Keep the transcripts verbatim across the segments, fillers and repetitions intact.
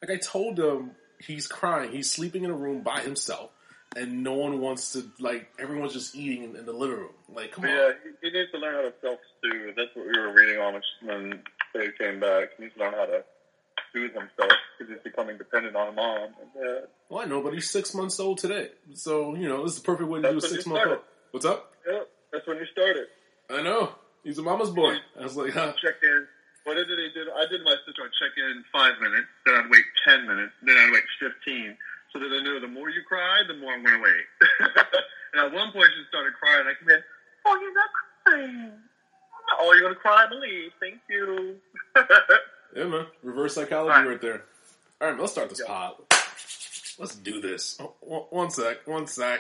Like I told him, he's crying. He's sleeping in a room by himself, and no one wants to. Like everyone's just eating in, in the living room. Like, come but on. Yeah, he, he needs to learn how to self-soothe. That's what we were reading on when they came back. He needs to learn how to soothe himself because he's becoming dependent on mom and dad. Well, I know, but he's six months old today, so you know this is the perfect way to That's do a when you six month started. old. What's up? Yeah, that's when you started. I know. He's a mama's boy. I was like, huh. Check in. What did he do? I did my sister. I'd check in five minutes, then I'd wait ten minutes, then I'd wait fifteen. So that I knew the more you cried, the more I'm going to wait. And at one point she started crying. I came in, oh, you're not crying. Oh, you're going to cry, I believe. Thank you. Yeah, man. Reverse psychology right. right there. All right, let's start this pod. Let's do this. Oh, one, one sec. One sec.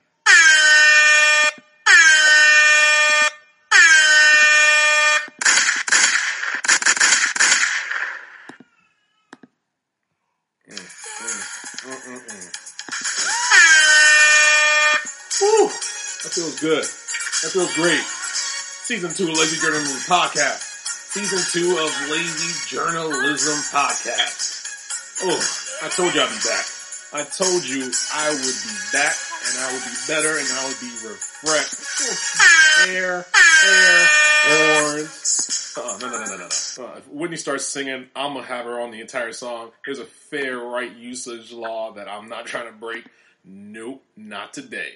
Mm, mm, mm, mm, mm. Woo! That feels good. That feels great. Season two of Lazy Journalism Podcast. Season two of Lazy Journalism Podcast. Oh, I told you I'd be back. I told you I would be back, and I would be better, and I would be refreshed. Air, air, horns. Uh-uh, no, no, no, no, no, no. Uh, if Whitney starts singing, I'm gonna have her on the entire song. There's a fair right usage law that I'm not trying to break. Nope, not today.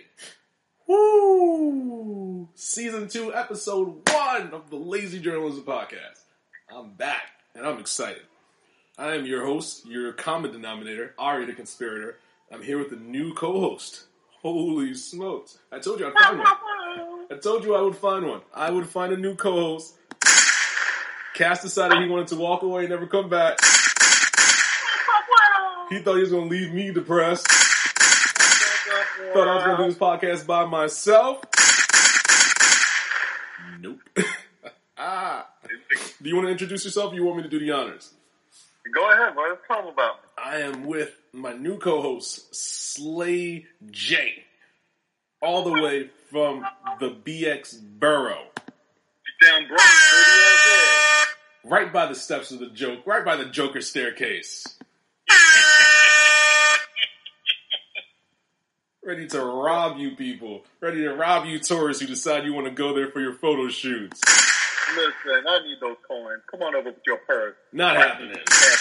Woo! Season two, episode one of the Lazy Journalism Podcast. I'm back, and I'm excited. I am your host, your common denominator, Ari the Conspirator. I'm here with a new co-host. Holy smokes. I told you I'd find one. I told you I would find one. I would find a new co-host. Cass decided he wanted to walk away and never come back. He thought he was going to leave me depressed. Thought I was going to do this podcast by myself. Nope. ah. Do you want to introduce yourself or you want me to do the honors? Go ahead, bro. Tell them about me. I am with my new co-host, Slay J. All the way from the B X Borough. Down Bronx, thirty all day. Right by the steps of the joke, right by the Joker staircase. Ready to rob you people. Ready to rob you tourists who decide you want to go there for your photo shoots. Listen, I need those coins. Come on over with your purse. Not happening.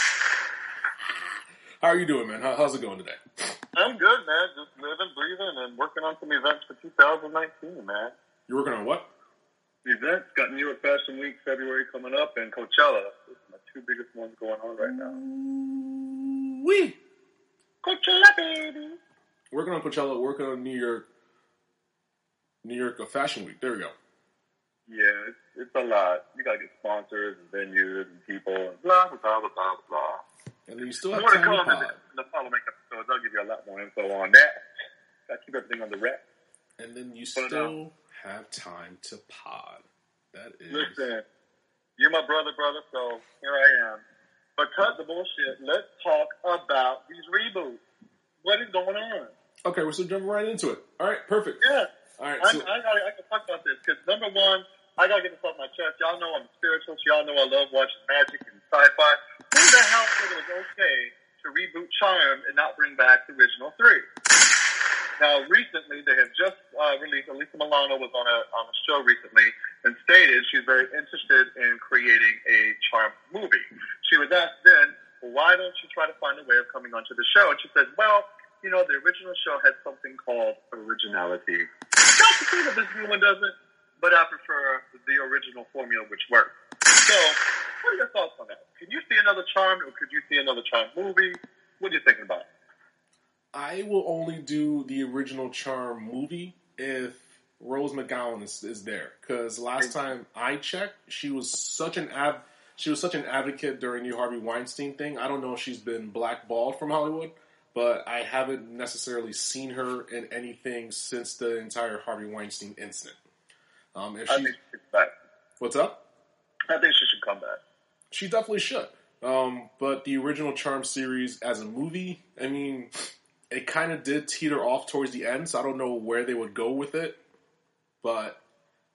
How are you doing, man? How, how's it going today? I'm good, man. Just living, breathing, and working on some events for two thousand nineteen, man. You're working on what? Events. Got New York Fashion Week, February coming up, and Coachella. Those are my two biggest ones going on right now. Wee! Coachella, baby. Working on Coachella, working on New York, New York Fashion Week. There we go. Yeah, it's, it's a lot. You gotta get sponsors and venues and people and blah, blah, blah, blah, blah. And then you still have More time to to come pod. in the following episodes. I'll give you a lot more info on that. Gotta keep everything on the wrap. And then you But, still have time to pod. That is... Listen, you're my brother, brother, so here I am. But cut the bullshit. Let's talk about these reboots. What is going on? Okay, we're still jumping right into it. All right, perfect. Yeah. All right, I, so... I, I, I can talk about this because, number one, I got to get this off my chest. Y'all know I'm spiritual, so y'all know I love watching magic and sci-fi. Who the hell said it was okay to reboot Charmed and not bring back the original three? Now, recently, they have just uh, released, Alyssa Milano was on a on a show recently and stated she's very interested in creating a Charmed movie. She was asked then, well, why don't you try to find a way of coming onto the show? And she said, well, you know, the original show had something called originality. Not to say that this new one doesn't, but I prefer the original formula, which works. So, what are your thoughts on that? Can you see another Charmed, or could you see another Charmed movie? What are you thinking about? I will only do the original Charm movie if Rose McGowan is, is there. Because last time I checked, she was such an ab she was such an advocate during the Harvey Weinstein thing. I don't know if she's been blackballed from Hollywood, but I haven't necessarily seen her in anything since the entire Harvey Weinstein incident. Um, if I she, think she should come back. What's up? I think she should come back. She definitely should. Um, but the original Charm series as a movie, I mean, it kind of did teeter off towards the end, so I don't know where they would go with it. But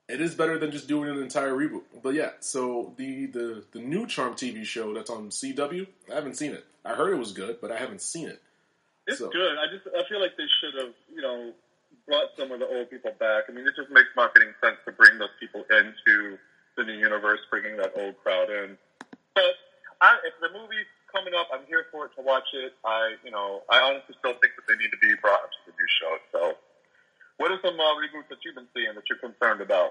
it is better than just doing an entire reboot. But yeah, so the, the, the new Charmed T V show that's on C W, I haven't seen it. I heard it was good, but I haven't seen it. It's so. good. I just I feel like they should have, you know, brought some of the old people back. I mean, it just makes marketing sense to bring those people into the new universe, bringing that old crowd in. But I, if the movie's coming up, I'm here for it to watch it. I, you know, I honestly still think that they need to be brought into the new show. So, what are some uh, reboots that you've been seeing that you're concerned about?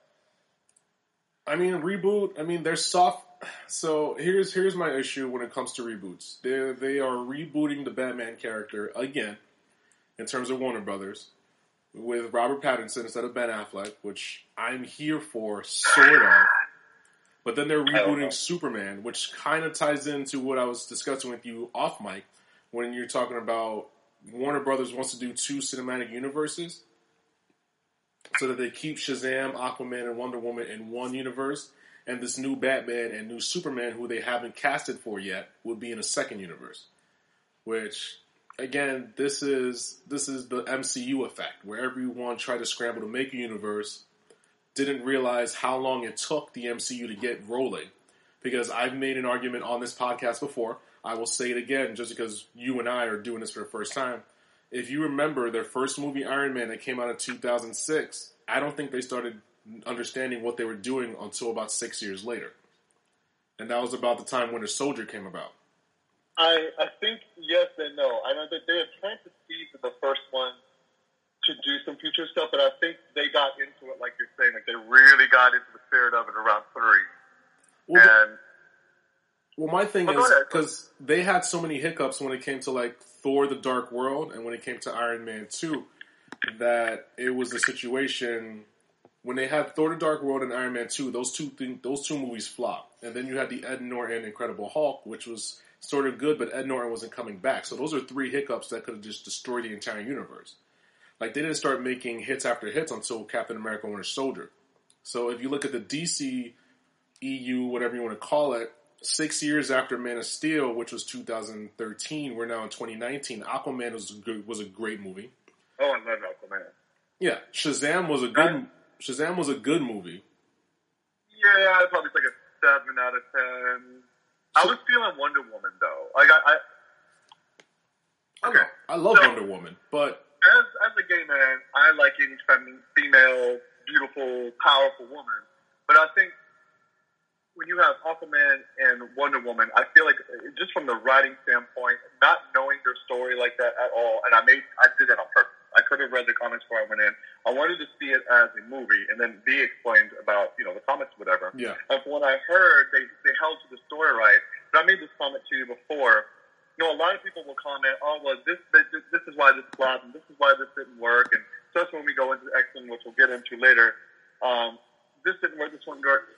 I mean, reboot. I mean, they're soft. So here's here's my issue when it comes to reboots. They they are rebooting the Batman character again, in terms of Warner Brothers, with Robert Pattinson instead of Ben Affleck, which I'm here for, sort of. But then they're rebooting Superman, which kind of ties into what I was discussing with you off mic when you're talking about Warner Brothers wants to do two cinematic universes so that they keep Shazam, Aquaman, and Wonder Woman in one universe, and this new Batman and new Superman, who they haven't casted for yet, would be in a second universe. Which, again, this is this is the M C U effect, where everyone tried to scramble to make a universe, didn't realize how long it took the M C U to get rolling. Because I've made an argument on this podcast before. I will say it again, just because you and I are doing this for the first time. If you remember their first movie, Iron Man, that came out in two thousand six, I don't think they started understanding what they were doing until about six years later. And that was about the time Winter Soldier came about. I, I think yes and no. I know that they had planted seeds in the first one to do some future stuff, but I think they got into it, like you're saying, like they really got into the spirit of it around three. Well, and, the, well my thing is, because they had so many hiccups when it came to like Thor the Dark World and when it came to Iron Man two, that it was a situation when they had Thor the Dark World and Iron Man two, those two thing, those two movies flopped. And then you had the Ed Norton Incredible Hulk, which was sort of good, but Ed Norton wasn't coming back. So those are three hiccups that could have just destroyed the entire universe. Like, they didn't start making hits after hits until Captain America Winter Soldier. So if you look at the D C E U, whatever you want to call it, six years after Man of Steel, which was two thousand thirteen, we're now in twenty nineteen. Aquaman was a, good, was a great movie. Oh, I love Aquaman. Yeah, Shazam was a good I, Shazam was a good movie. Yeah, probably like a seven out of ten. I was feeling Wonder Woman though. Like I, I okay. I, I love so, Wonder Woman, but as as a gay man, I like any female, beautiful, powerful woman. But I think when you have Aquaman and Wonder Woman, I feel like just from the writing standpoint, not knowing their story like that at all, and I made I did that on purpose. I could have read the comics before I went in. I wanted to see it as a movie, and then be explained about, you know, the comics, whatever. Yeah. And from what I heard, they they held to the story right. But I made this comment to you before. You know, a lot of people will comment, "Oh, well, this this, this is why this flopped, and this is why this didn't work." And so that's when we go into X-Men, which we'll get into later. Um, this didn't work. This one worked.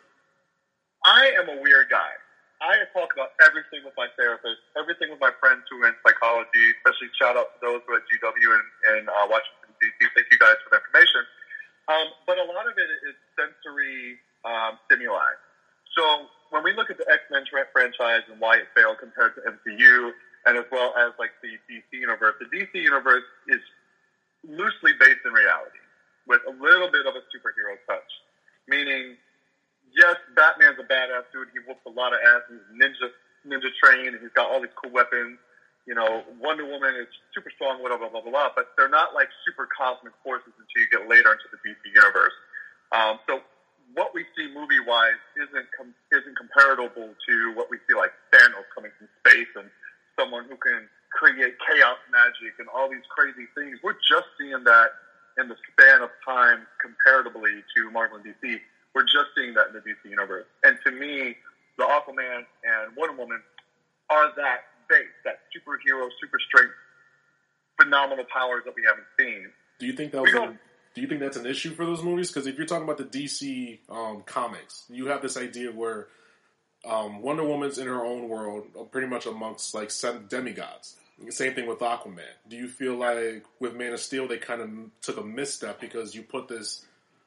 I am a weird guy. I talk about everything with my therapist, everything with my friends who are in psychology, especially shout out to those who are at G W and, and uh, Washington, D C. Thank you guys for the information. Um, but a lot of it is sensory um, stimuli. So when we look at the X-Men franchise and why it failed compared to M C U, and as well as like the D C universe, the D C universe is loosely based in reality with a little bit of a superhero touch, meaning, yes, Batman's a badass dude. He whoops a lot of ass. He's ninja, ninja trained, and he's got all these cool weapons. You know, Wonder Woman is super strong, blah, blah, blah, blah, blah. But they're not like super cosmic forces until you get later into the D C universe. Um, so what we see movie-wise isn't com- isn't comparable to what we see like Thanos coming from space and someone who can create chaos magic and all these crazy things. We're just seeing that in the span of time comparatively to Marvel and D C. We're just seeing that in the D C universe. And to me, the Aquaman and Wonder Woman are that base, that superhero, super strength, phenomenal powers that we haven't seen. Do you think that was a, do you think that's an issue for those movies? Because if you're talking about the D C um, comics, you have this idea where um, Wonder Woman's in her own world, pretty much amongst like seven demigods. Same thing with Aquaman. Do you feel like with Man of Steel they kind of took a misstep because you put this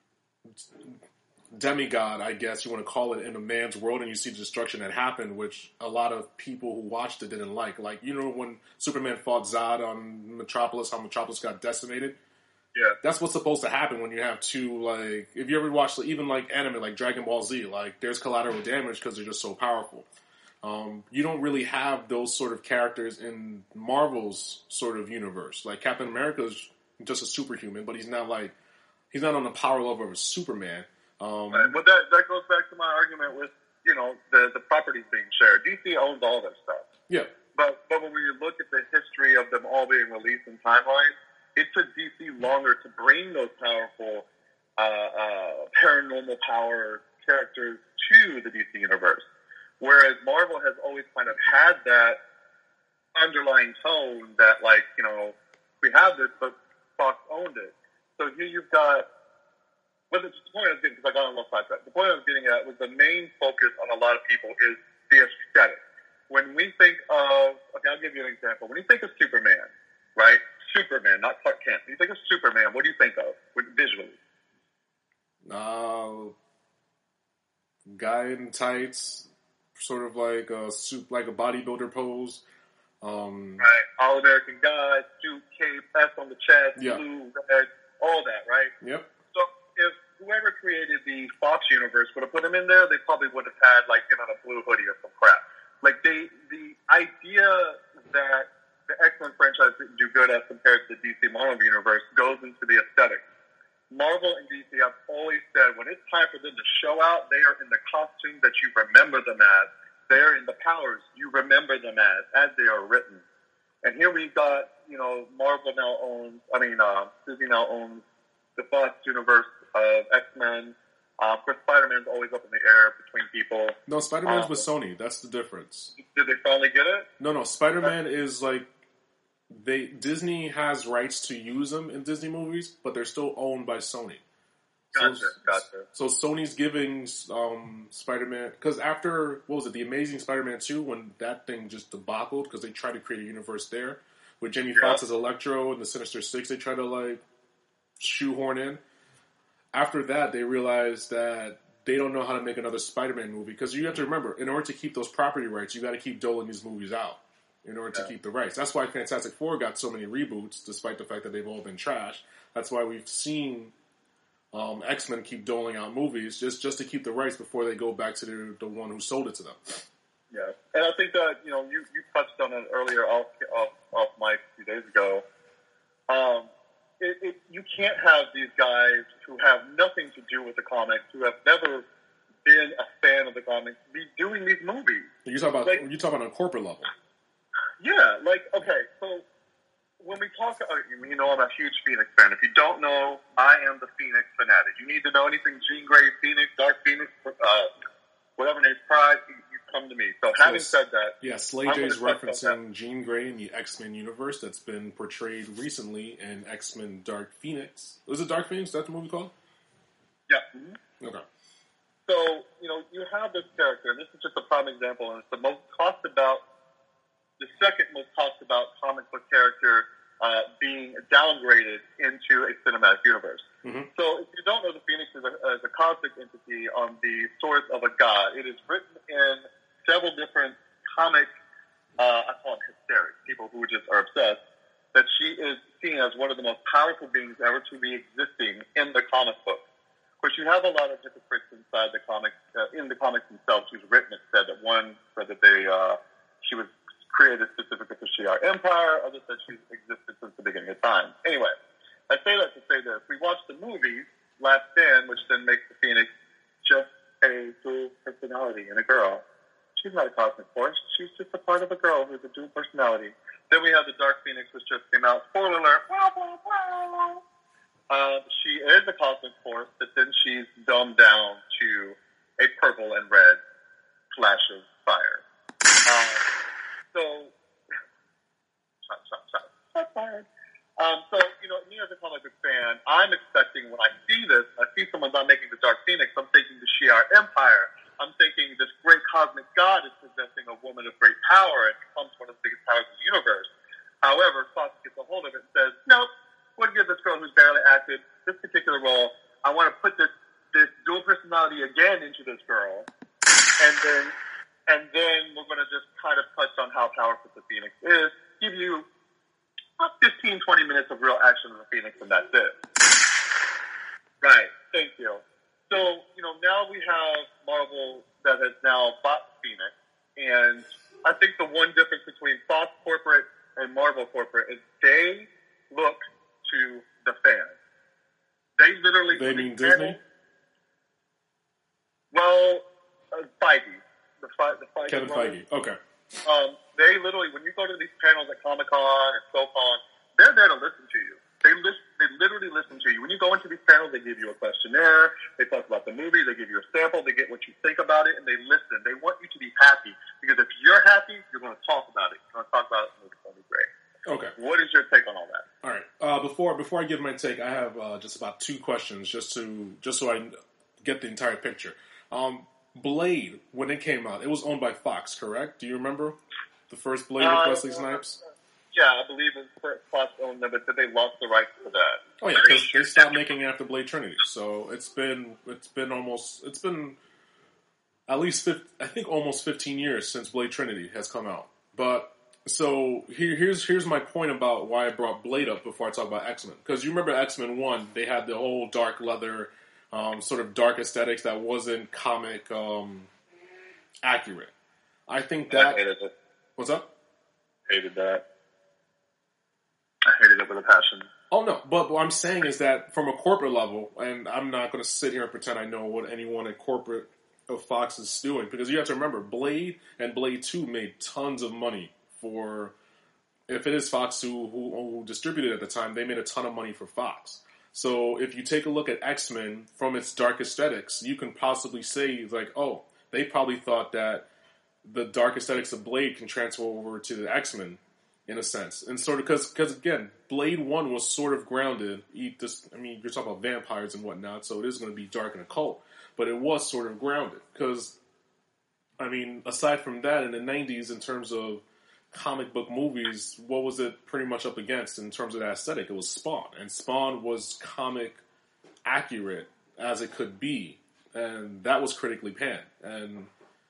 demigod, I guess you want to call it, in a man's world, and you see the destruction that happened, which a lot of people who watched it didn't like. Like, you know when Superman fought Zod on Metropolis, how Metropolis got decimated? Yeah. That's what's supposed to happen when you have two, like, if you ever watch even like anime like Dragon Ball Z, like there's collateral damage because they're just so powerful. Um, you don't really have those sort of characters in Marvel's sort of universe. Like Captain America is just a superhuman, but he's not like he's not on the power level of a Superman. Um, right. Well, that that goes back to my argument with you know the the properties being shared. D C owns all their stuff. Yeah. But but when you look at the history of them all being released in timelines, it took D C longer to bring those powerful uh, uh, paranormal power characters to the D C universe. Whereas Marvel has always kind of had that underlying tone that, like, you know, we have this, but Fox owned it. So here you've got, but the point I was getting, because I got on a little sidetrack, the point I was getting at was the main focus on a lot of people is the aesthetic. When we think of, okay, I'll give you an example. When you think of Superman, right? Superman, not Clark Kent. When you think of Superman, what do you think of visually? Uh, guy in tights, sort of like a suit, like a bodybuilder pose. Um, right, all American guy, suit, cape, S on the chest, yeah. blue, red, all that, right? Yep. So if whoever created the Fox universe would have put him in there, they probably would have had like him on a blue hoodie or some crap. Like they, the idea that the X-Men franchise didn't do good as compared to the D C Marvel universe goes into the aesthetic. Marvel and D C have always said when it's time for them to show out, they are in the costume that you remember them as. They're in the powers you remember them as, as they are written. And here we've got, you know, Marvel now owns, I mean, uh, Disney now owns the Fox universe of X-Men. Uh, of course, Spider-Man's always up in the air between people. No, Spider-Man's um, with Sony. That's the difference. Did they finally get it? No, no, Spider-Man is like, they Disney has rights to use them in Disney movies, but they're still owned by Sony. Gotcha, so, gotcha. So Sony's giving um, Spider-Man, because after, what was it, The Amazing Spider-Man two, when that thing just debacled, because they tried to create a universe there, with Jamie Yeah. Foxx as Electro and the Sinister Six, they tried to, like, shoehorn in. After that, they realized that they don't know how to make another Spider-Man movie, because you have to remember, in order to keep those property rights, you got to keep doling these movies out in order Yeah. to keep the rights. That's why Fantastic Four got so many reboots, despite the fact that they've all been trash. That's why we've seen um, X-Men keep doling out movies, just, just to keep the rights before they go back to the, the one who sold it to them. Yeah, and I think that, you know, you, you touched on it earlier off, off, off mic a few days ago. Um, it, it, you can't have these guys who have nothing to do with the comics, who have never been a fan of the comics, be doing these movies. You talk about Like- you talk about on a corporate level. Yeah, like, okay, so when we talk, uh, you know I'm a huge Phoenix fan. If you don't know, I am the Phoenix fanatic. You need to know anything Jean Grey, Phoenix, Dark Phoenix, uh, whatever name's Pride, you, you come to me. So having Yes. said that, Yeah, Slay I'm J is gonna touch on referencing Jean Grey in the X-Men universe that's been portrayed recently in X-Men Dark Phoenix. Was it Dark Phoenix? Is that the movie called? yeah. mhm. Okay. So, you know, you have this character, and this is just a prime example, and it's the most talked about, the second most talked about comic book character uh, being downgraded into a cinematic universe. Mm-hmm. So, if you don't know, the Phoenix is a, is a cosmic entity on the source of a god. It is written in several different comic, uh, I call them hysterics, people who just are obsessed, that she is seen as one of the most powerful beings ever to be existing in the comic book. Of course, you have a lot of hypocrites inside the comics, uh, in the comics themselves, who's written it, said that one said that they, uh, she was created specifically for Shi'ar Empire, others said she existed since the beginning of time. Anyway, I say that to say this. We watched the movie, Last Stand, which then makes the Phoenix just a dual personality and a girl. She's not a cosmic force. She's just a part of a girl who's a dual personality. Then we have the Dark Phoenix, which just came out. Spoiler alert. Uh, she is a cosmic force, but then she's dumbed down to a purple and red flash of fire. Uh, so, shot, shot, shot, shot fired. Um, so, you know, me as a comic book fan, I'm expecting when I see this, I see someone's not making the Dark Phoenix, I'm thinking the Shi'ar Empire. I'm thinking this great cosmic god is possessing a woman of great power and becomes one of the biggest powers in the universe. However, Fox gets a hold of it and says, nope, we'll give this girl who's barely acted this particular role. I want to put this, this dual personality again into this girl. And then, and then we're going to just kind of touch on how powerful the Phoenix is, give you about fifteen, twenty minutes of real action in the Phoenix, and that's it. Right. Thank you. So, you know, now we have Marvel that has now bought Phoenix, and I think the one difference between Fox corporate and Marvel corporate is they look to the fans. They literally... They mean Disney? Well, uh, Feige. The, the Feige. Kevin Feige. Okay. Um, they literally, when you go to these panels at Comic-Con and SoCon, they're there to listen to you. They listen, they literally listen to you. When you go into these panels, they give you a questionnaire, they talk about the movie, they give you a sample, they get what you think about it, and they listen. They want you to be happy, because if you're happy, you're going to talk about it. You're going to talk about it, and it's going to be great. Okay. What is your take on all that? All right. Uh, before before I give my take, I have uh, just about two questions, just to just so I get the entire picture. Um, Blade, when it came out, it was owned by Fox, correct? Do you remember the first Blade uh, with Wesley Snipes? Yeah, I believe it's Fox owned them, but they lost the rights to that. Oh yeah, because they stopped making it after Blade Trinity. So it's been it's been almost it's been at least fifty, I think almost fifteen years since Blade Trinity has come out. But so here, here's here's my point about why I brought Blade up before I talk about X-Men. Because you remember X-Men one, they had the whole dark leather, um, sort of dark aesthetics that wasn't comic um, accurate. I think that. I hated it. What's up? Hated that. I hated it with a passion. Oh no, but what I'm saying is that from a corporate level, and I'm not going to sit here and pretend I know what anyone at corporate of Fox is doing, because you have to remember, Blade and Blade two made tons of money for, if it is Fox who, who, who distributed at the time, they made a ton of money for Fox. So if you take a look at X-Men from its dark aesthetics, you can possibly say, like, oh, they probably thought that the dark aesthetics of Blade can transfer over to the X-Men, in a sense. And sort of, because, because again, Blade one was sort of grounded. Eat this, I mean, you're talking about vampires and whatnot, so it is going to be dark and occult. But it was sort of grounded. Because, I mean, aside from that, in the nineties, in terms of comic book movies, what was it pretty much up against in terms of that aesthetic? It was Spawn. And Spawn was comic accurate as it could be. And that was critically panned. And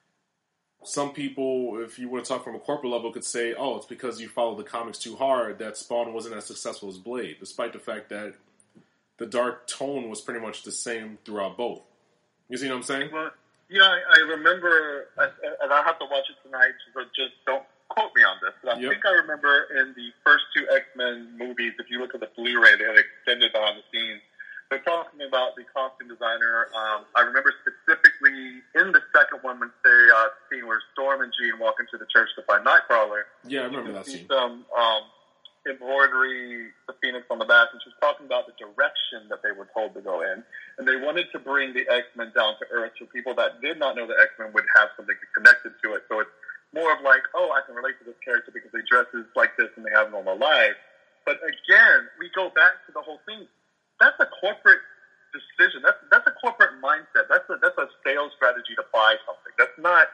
some people, if you want to talk from a corporate level, could say, oh, it's because you followed the comics too hard that Spawn wasn't as successful as Blade, despite the fact that the dark tone was pretty much the same throughout both. You see what I'm saying? Well, yeah, I, I remember, and I have to watch it tonight, so just don't quote me on this, but I yep. think I remember in the first two X-Men movies, if you look at the Blu-ray, they had extended behind the scenes. They're talking about the costume designer. Um, I remember specifically in the second one when they uh, scene where Storm and Jean walk into the church to find Nightcrawler. Yeah, I remember that see scene. Some um, embroidery, the Phoenix on the back, and she's talking about the direction that they were told to go in. And they wanted to bring the X-Men down to earth so people that did not know the X-Men would have something connected to it. So it's more of like, oh, I can relate to this character because they dresses like this and they have normal lives. But again, we go back to the whole thing. That's a corporate decision. That's that's a corporate mindset. That's a that's a sales strategy to buy something. That's not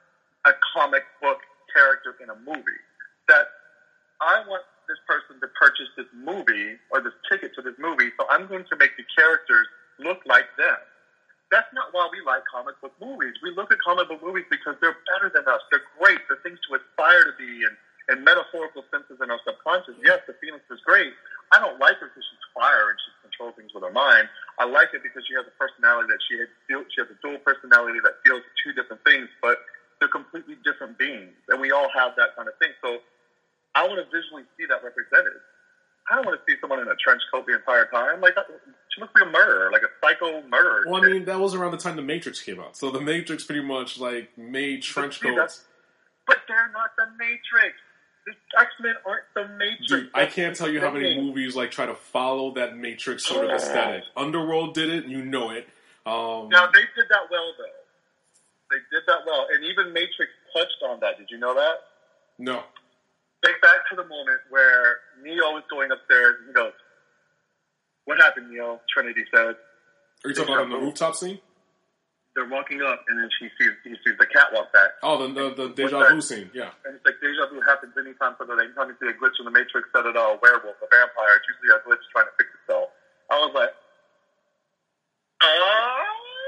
a comic book character in a movie. That I want this person to purchase this movie or this ticket to this movie, so I'm going to make the characters look like them. That's not why we like comic book movies. We look at comic book movies because they're better than us. They're great. They're things to aspire to be and, and metaphorical senses in our subconscious. Yes, the Phoenix is great. I don't like her because she's fire and she controls things with her mind. I like it because she has a personality that she has. She has a dual personality that feels two different things, but they're completely different beings, and we all have that kind of thing. So I want to visually see that represented. I don't want to see someone in a trench coat the entire time. Like, she looks like a murderer, like a psycho murderer. Well, I mean, that was around the time The Matrix came out. So The Matrix pretty much, like, made trench coats. But they're not The Matrix. The X-Men aren't The Matrix. Dude, I can't tell you how many movies, like, try to follow that Matrix sort of aesthetic. Underworld did it, you know it. Um, now, they did that well, though. They did that well. And even Matrix touched on that. Did you know that? No. Think back to the moment where Neo is going upstairs and he goes, "What happened, Neo?" Trinity says. Are you talking about on the rooftop scene? They're walking up and then she sees he sees the catwalk back. Oh, the the, the deja vu scene, yeah. And it's like deja vu happens anytime so that anytime you see a glitch in the Matrix that it a werewolf, a vampire, it's usually a glitch trying to fix itself. I was like, oh.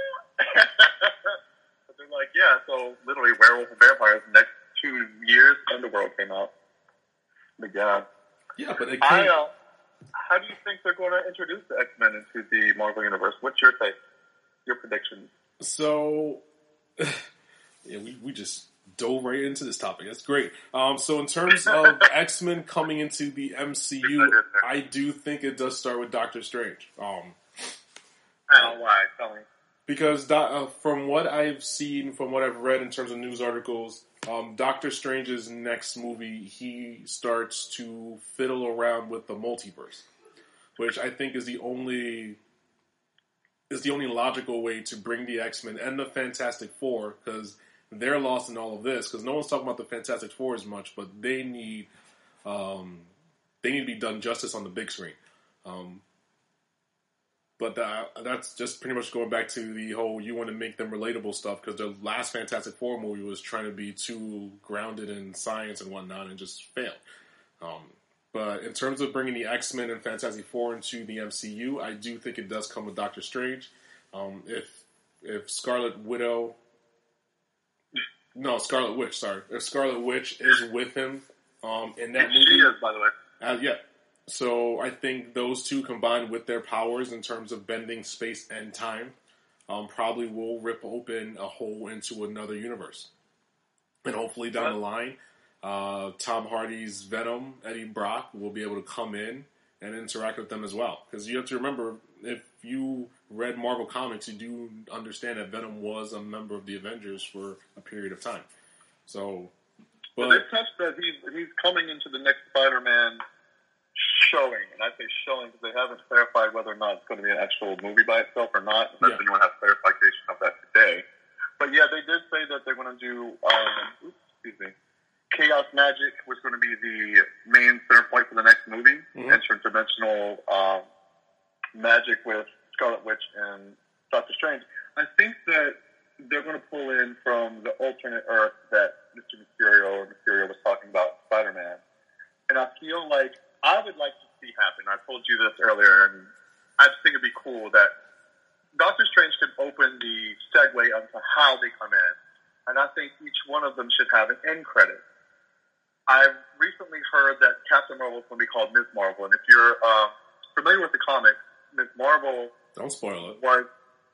But they're like, yeah, so literally werewolf and vampires. Next two years, Underworld came out. But yeah. Yeah, but it I, can't. uh, how do you think they're going to introduce the X-Men into the Marvel Universe? What's your take? Your prediction? So, yeah, we, we just dove right into this topic. That's great. Um, so in terms of X-Men coming into the M C U, I do think it does start with Doctor Strange. Um, oh, why? Tell me. Because do, uh, from what I've seen, from what I've read in terms of news articles, um, Doctor Strange's next movie, he starts to fiddle around with the multiverse, which I think is the only is the only logical way to bring the X-Men and the Fantastic Four, because they're lost in all of this. Because no one's talking about the Fantastic Four as much, but they need um, they need to be done justice on the big screen. Um, But uh, that's just pretty much going back to the whole you want to make them relatable stuff, because the last Fantastic Four movie was trying to be too grounded in science and whatnot and just failed. Um, but in terms of bringing the X-Men and Fantastic Four into the M C U, I do think it does come with Doctor Strange. Um, if if Scarlet Widow, no Scarlet Witch, sorry, if Scarlet Witch is with him um, in that movie, she is, by the way. Uh, yeah. So I think those two combined with their powers in terms of bending space and time um, probably will rip open a hole into another universe. And hopefully down the line, uh, Tom Hardy's Venom, Eddie Brock, will be able to come in and interact with them as well. Because you have to remember, if you read Marvel Comics, you do understand that Venom was a member of the Avengers for a period of time. So, but they touched that he's, he's coming into the next Spider-Man showing, and I say showing because they haven't clarified whether or not it's going to be an actual movie by itself or not. Unless yeah. anyone has clarification of that today. But yeah, they did say that they're going to do, um, oops, excuse me, Chaos Magic was going to be the main center point for the next movie. Mm-hmm. Interdimensional um, magic with Scarlet Witch and Doctor Strange. I think that they're going to pull in from the alternate Earth that Mister Mysterio or Mysterio was talking about, Spider-Man. And I feel like I would like to see happen. I told you this earlier, and I just think it'd be cool that Doctor Strange could open the segue onto how they come in, and I think each one of them should have an end credit. I've recently heard that Captain Marvel is going to be called Miz Marvel, and if you're uh, familiar with the comics, Miz Marvel don't spoil it. Was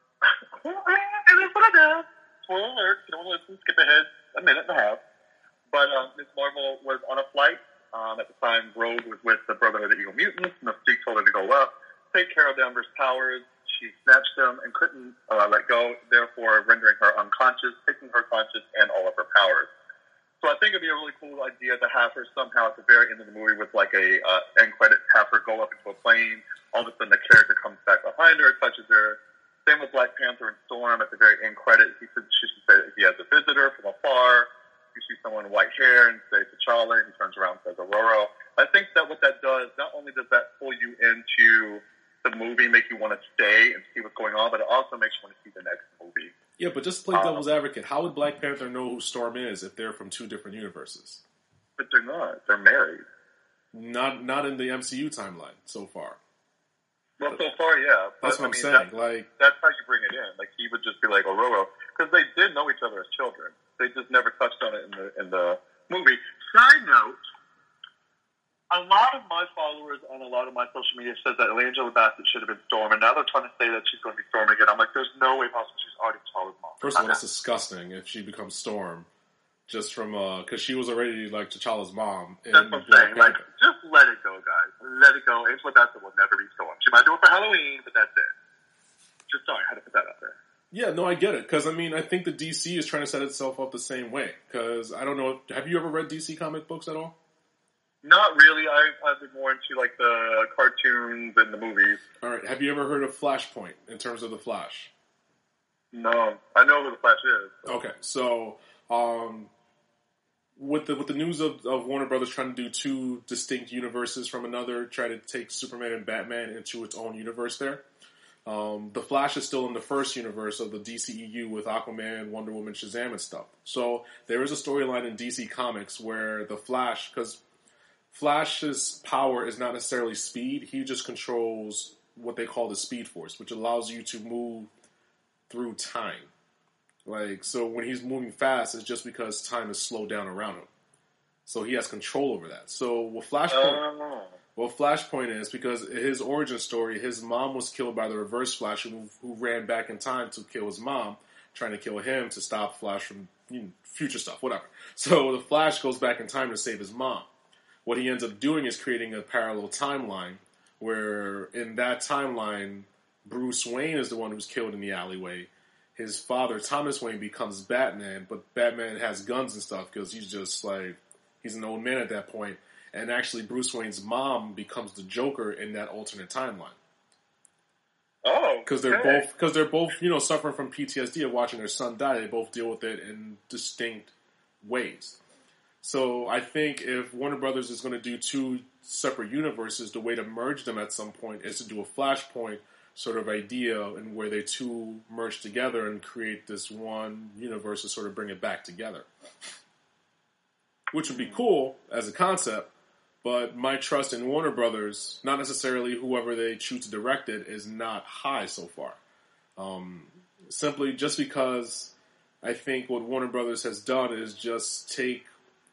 it is what I do. Spoiler alert! You don't want to listen, skip ahead a minute and a half. But uh, Miz Marvel was on a flight. Um, at the time, Rogue was with the Brotherhood of Evil Mutants. Mystique told her to go up, take care of the Umber's powers. She snatched them and couldn't uh, let go, therefore rendering her unconscious, taking her conscious and all of her powers. So I think it'd be a really cool idea to have her somehow at the very end of the movie with like a uh, end credit, have her go up into a plane. All of a sudden, the character comes back behind her, touches her. Same with Black Panther and Storm at the very end credit. He should, she should say that he has a visitor from afar. You see someone in white hair and say T'Challa, and he turns around and says Aurora. I think that what that does, not only does that pull you into the movie, make you want to stay and see what's going on, but it also makes you want to see the next movie. Yeah, but just play devil's um, advocate. How would Black Panther know who Storm is if they're from two different universes? But they're not. They're married. Not not in the M C U timeline so far. Well, so far, yeah. But, that's what I I'm mean, saying. That's, like that's how you bring it in. Like he would just be like Aurora, because they did know each other as children. They just never touched on it in the in the movie. Side note: a lot of my followers on a lot of my social media said that Angela Bassett should have been Storm, and now they're trying to say that she's going to be Storm again. I'm like, there's no way possible. She's already T'Challa's mom. First of all, that's disgusting if she becomes Storm, just from uh, because she was already like T'Challa's mom. In that's what I'm saying. Like, just let it go, guys. Let it go. Angela Bassett will never be Storm. She might do it for Halloween, but that's it. Just sorry, I had to put that out there. Yeah, no, I get it. Because, I mean, I think the D C is trying to set itself up the same way. Because, I don't know, have you ever read D C comic books at all? Not really. I've, I've been more into, like, the cartoons and the movies. All right. Have you ever heard of Flashpoint in terms of the Flash? No. I know who the Flash is. So. Okay. So, um, with the with the news of, of Warner Brothers trying to do two distinct universes from another, try to take Superman and Batman into its own universe there. Um, the Flash is still in the first universe of the D C E U with Aquaman, Wonder Woman, Shazam, and stuff. So there is a storyline in D C Comics where the Flash, because Flash's power is not necessarily speed, he just controls what they call the Speed Force, which allows you to move through time. Like, so when he's moving fast, it's just because time is slowed down around him. So he has control over that. So what Flashpoint, Oh. what Flashpoint is, because his origin story, his mom was killed by the Reverse Flash, who, who ran back in time to kill his mom, trying to kill him to stop Flash from you know, future stuff, whatever. So the Flash goes back in time to save his mom. What he ends up doing is creating a parallel timeline where in that timeline, Bruce Wayne is the one who's killed in the alleyway. His father, Thomas Wayne, becomes Batman, but Batman has guns and stuff because he's just like, he's an old man at that point. And actually, Bruce Wayne's mom becomes the Joker in that alternate timeline. Oh, because they're okay. both because they're both you know suffering from P T S D of watching their son die. They both deal with it in distinct ways. So I think if Warner Brothers is going to do two separate universes, the way to merge them at some point is to do a Flashpoint sort of idea, and where they two merge together and create this one universe to sort of bring it back together, which would be cool as a concept. But my trust in Warner Brothers, not necessarily whoever they choose to direct it, is not high so far. Um, simply just because I think what Warner Brothers has done is just take...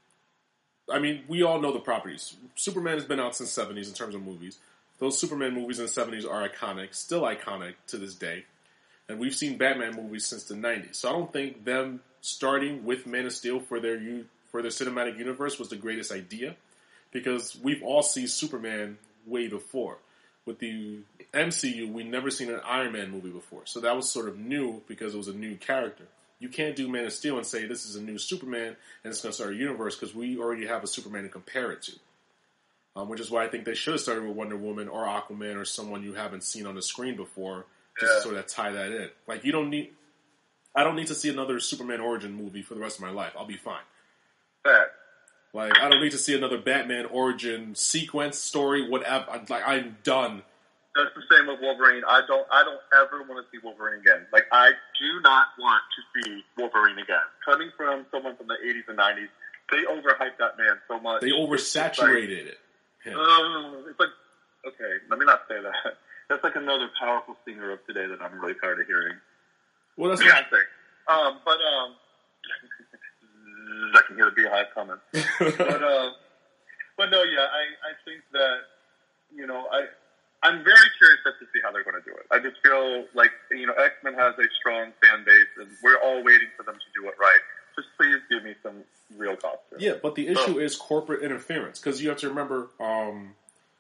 I mean, we all know the properties. Superman has been out since the seventies in terms of movies. Those Superman movies in the seventies are iconic, still iconic to this day. And we've seen Batman movies since the nineties. So I don't think them starting with Man of Steel for their for their cinematic universe was the greatest idea. Because we've all seen Superman way before. With the M C U, we've never seen an Iron Man movie before. So that was sort of new because it was a new character. You can't do Man of Steel and say this is a new Superman and it's going to start a universe because we already have a Superman to compare it to. Um, which is why I think they should have started with Wonder Woman or Aquaman or someone you haven't seen on the screen before just Yeah. to sort of tie that in. Like, you don't need... I don't need to see another Superman origin movie for the rest of my life. I'll be fine. Fact. Like, I don't need to see another Batman origin sequence, story, whatever. I'm, like, I'm done. That's the same with Wolverine. I don't. I don't ever want to see Wolverine again. Like, I do not want to see Wolverine again. Coming from someone from the eighties and nineties, they overhyped that man so much. They oversaturated it. Like, uh, it's like, okay, let me not say that. That's like another powerful singer of today that I'm really tired of hearing. Well, that's Beyonce. Um, but um, I can hear the beehive coming. but uh, but no, yeah, I, I think that you know I I'm very curious as to see how they're going to do it. I just feel like you know X-Men has a strong fan base, and we're all waiting for them to do it right. Just please give me some real costumes. Yeah, but the issue So- is corporate interference because you have to remember um,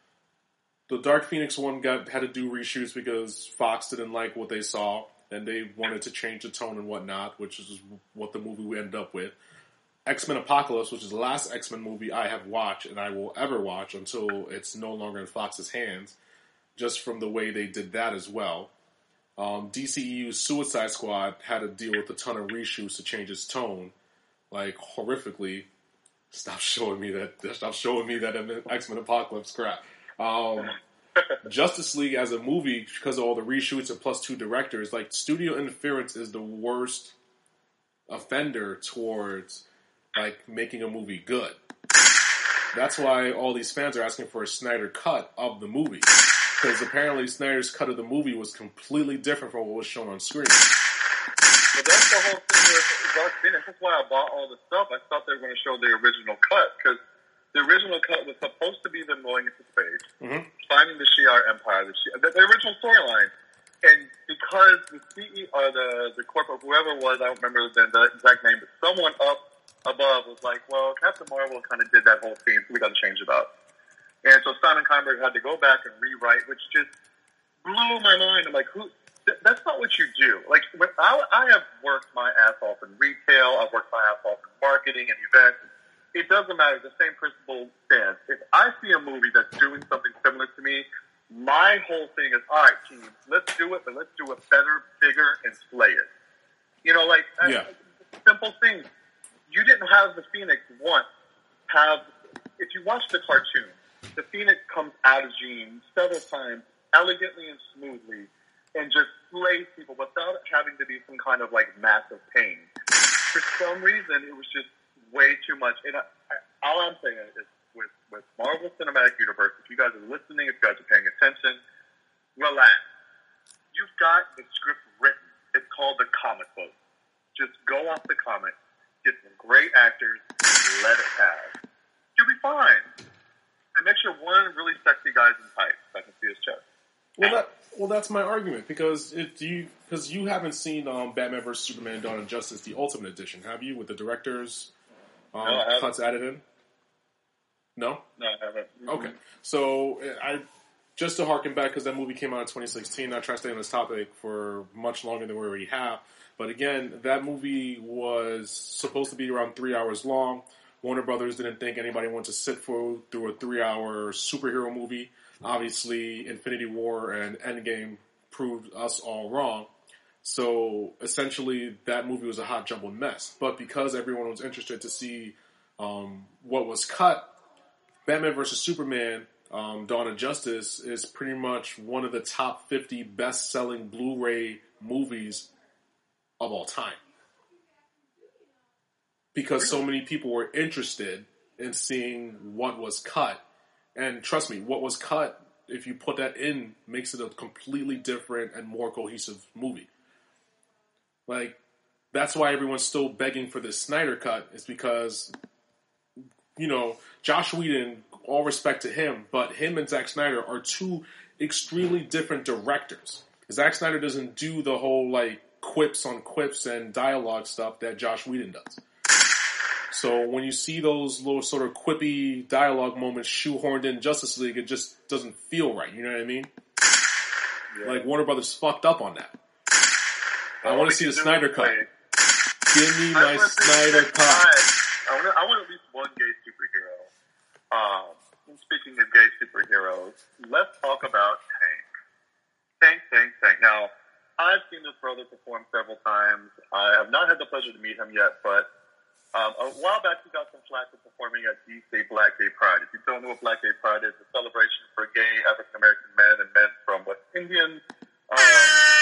the Dark Phoenix one got had to do reshoots because Fox didn't like what they saw and they wanted to change the tone and whatnot, which is what the movie we ended up with. X-Men Apocalypse, which is the last X-Men movie I have watched and I will ever watch until it's no longer in Fox's hands, just from the way they did that as well. Um, D C E U's Suicide Squad had to deal with a ton of reshoots to change its tone, like horrifically. Stop showing me that. Stop showing me that X-Men Apocalypse crap. Um, Justice League as a movie, because of all the reshoots and plus two directors, like studio interference is the worst offender towards like making a movie good. That's why all these fans are asking for a Snyder cut of the movie. Because apparently Snyder's cut of the movie was completely different from what was shown on screen. But that's the whole thing with Dark Phoenix. That's why I bought all the stuff. I thought they were going to show the original cut because the original cut was supposed to be them going into space, Mm-hmm. finding the Shi'ar Empire, the, Shi- the, the original storyline. And because the C E O, or the the corporate, whoever it was, I don't remember the, the exact name, but someone up above was like, well, Captain Marvel kind of did that whole thing, so we got to change it up. And so Simon Kinberg had to go back and rewrite, which just blew my mind. I'm like, who? Th- that's not what you do. Like, when I, I have worked my ass off in retail. I've worked my ass off in marketing and events. It doesn't matter. The same principle stands. If I see a movie that's doing something similar to me, my whole thing is, all right, team, let's do it, but let's do it better, bigger, and slay it. You know, like, Yeah. uh, simple things. You didn't have the Phoenix once have, if you watch the cartoon, the Phoenix comes out of Jean several times, elegantly and smoothly, and just slays people without having to be some kind of, like, massive pain. For some reason, it was just way too much. And I, I, all I'm saying is, with, with Marvel Cinematic Universe, if you guys are listening, if you guys are paying attention, relax. You've got the script written. It's called the comic book. Just go off the comic, get some great actors, let it have. one really sexy guys in tights. I can see his chest. Well, that well, that's my argument because if you because you haven't seen um, Batman versus Superman: Dawn of Justice, the Ultimate Edition, have you? With the director's um, no, I cuts added in. No. No, I haven't. Mm-hmm. Okay, so I just to harken back because that movie came out in twenty sixteen. Not trying to stay on this topic for much longer than we already have, but again, that movie was supposed to be around three hours long. Warner Brothers didn't think anybody wanted to sit for through a three-hour superhero movie. Obviously, Infinity War and Endgame proved us all wrong. So, essentially, that movie was a hot jumbled mess. But because everyone was interested to see um, what was cut, Batman versus Superman, um, Dawn of Justice, is pretty much one of the top fifty best-selling Blu-ray movies of all time. Because so many people were interested in seeing what was cut. And trust me, what was cut, if you put that in, makes it a completely different and more cohesive movie. Like, that's why everyone's still begging for this Snyder cut, is because, you know, Josh Whedon, all respect to him, but him and Zack Snyder are two extremely different directors. Zack Snyder doesn't do the whole, like, quips on quips and dialogue stuff that Josh Whedon does. So when you see those little sort of quippy dialogue moments shoehorned in Justice League, it just doesn't feel right. You know what I mean? Yeah. Like, Warner Brothers fucked up on that. I, I want to see the Snyder cut. Give me my Snyder cut. I want, I want at least one gay superhero. Um, and speaking of gay superheroes, let's talk about Tank. Tank, Tank, Tank. Now, I've seen this brother perform several times. I have not had the pleasure to meet him yet, but Um, a while back, he got some flack for performing at D C Black Gay Pride. If you don't know what Black Gay Pride is, it's a celebration for gay African-American men and men from West Indian. Um,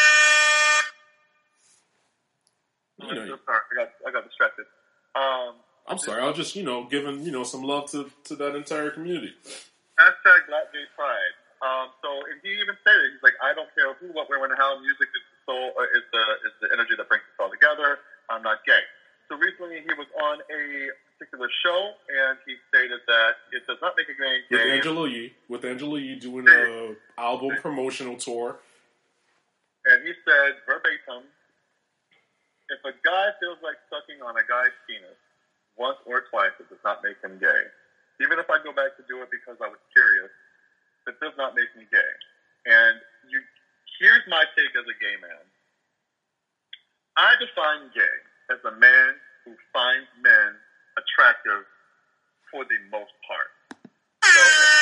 you know, sorry, I got, I got distracted. Um, I'm sorry, I was just, you know, giving, you know, some love to, to that entire community. Hashtag Black Gay Pride. Um, so, and he even said it. He's like, I don't care who, what, where, when, and how. Music is the soul, uh, is the is the energy that brings us all together. I'm not gay. So recently he was on a particular show, and he stated that it does not make a gay. With Angela Yee, with Angela Yee doing a album promotional tour. And he said, verbatim, if a guy feels like sucking on a guy's penis once or twice, it does not make him gay. Even if I go back to do it because I was curious, it does not make me gay. And you, here's my take as a gay man. I define gay as a man who finds men attractive for the most part. So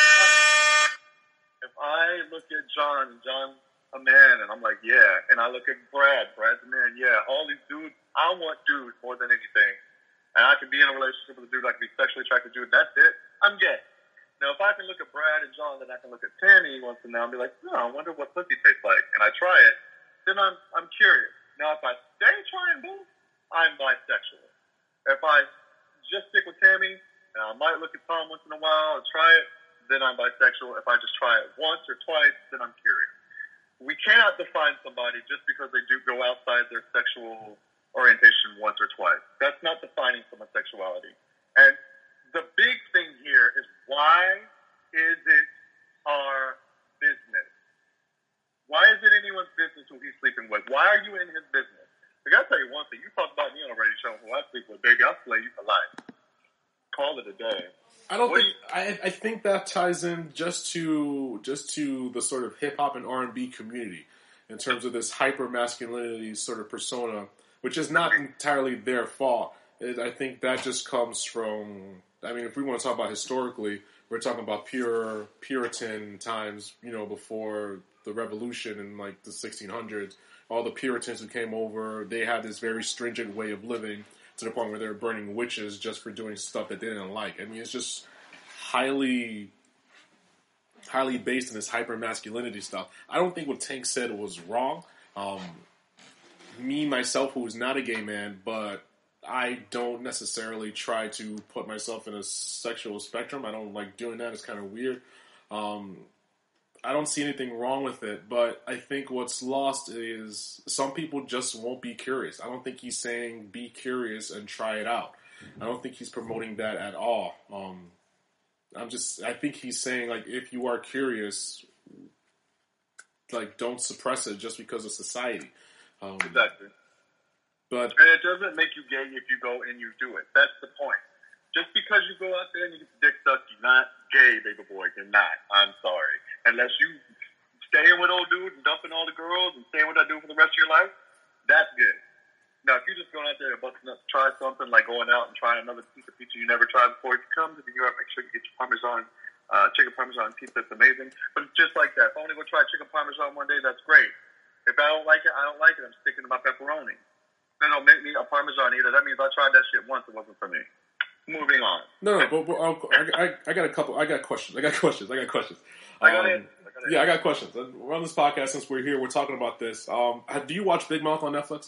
if I, if I look at John, and John's a man, and I'm like, yeah, and I look at Brad, Brad's a man, yeah, all these dudes, I want dudes more than anything. And I can be in a relationship with a dude, I can be sexually attracted to dude, that's it, I'm gay. Now, if I can look at Brad and John, then I can look at Tammy once in a while and be like, no, I wonder what pussy tastes like, and I try it, then I'm I'm curious. Now, if I stay trying both, I'm bisexual. If I just stick with Tammy, and I might look at Tom once in a while and try it, then I'm bisexual. If I just try it once or twice, then I'm curious. We cannot define somebody just because they do go outside their sexual orientation once or twice. That's not defining someone's sexuality. And the big thing here is, why is it our business? Why is it anyone's business who he's sleeping with? Why are you in his business? I gotta tell you one thing. You talked about me on a radio show who I sleep with. Baby, I'll slay you for life. Call it a day. I don't what think. Do you, I, I think that ties in just to just to the sort of hip hop and R and B community in terms of this hyper masculinity sort of persona, which is not entirely their fault. It, I think that just comes from. I mean, if we want to talk about historically, we're talking about pure Puritan times. You know, before the Revolution in like the sixteen hundreds. All the Puritans who came over, they had this very stringent way of living to the point where they were burning witches just for doing stuff that they didn't like. I mean, it's just highly, highly based in this hyper masculinity stuff. I don't think what Tank said was wrong. Um, me, myself, who is not a gay man, but I don't necessarily try to put myself in a sexual spectrum. I don't like doing that. It's kind of weird. Um, I don't see anything wrong with it, but I think what's lost is some people just won't be curious. I don't think he's saying be curious and try it out. I don't think he's promoting that at all. Um, I'm just, I think he's saying, like, if you are curious, like, don't suppress it just because of society. Um, exactly. But and it doesn't make you gay if you go and you do it. That's the point. Just because you go out there and you get the dick sucked, you're not gay, baby boy. You're not. I'm sorry. Unless you staying with old dude and dumping all the girls and staying with that dude for the rest of your life, that's good. Now, if you're just going out there and busting up to try something, like going out and trying another piece of pizza you never tried before, if you come to New York, make sure you get your Parmesan, uh, chicken Parmesan pizza. It's amazing. But it's just like that. If I want to go try chicken Parmesan one day, that's great. If I don't like it, I don't like it. I'm sticking to my pepperoni. That don't make me a Parmesan eater. That means I tried that shit once. It wasn't for me. Moving on. No, no, but, but I'll, I, I, I got a couple. I got questions. I got questions. I got questions. I got um, it. I got it. Yeah, I got questions. We're on this podcast since we're here. We're talking about this. Um, do you watch Big Mouth on Netflix?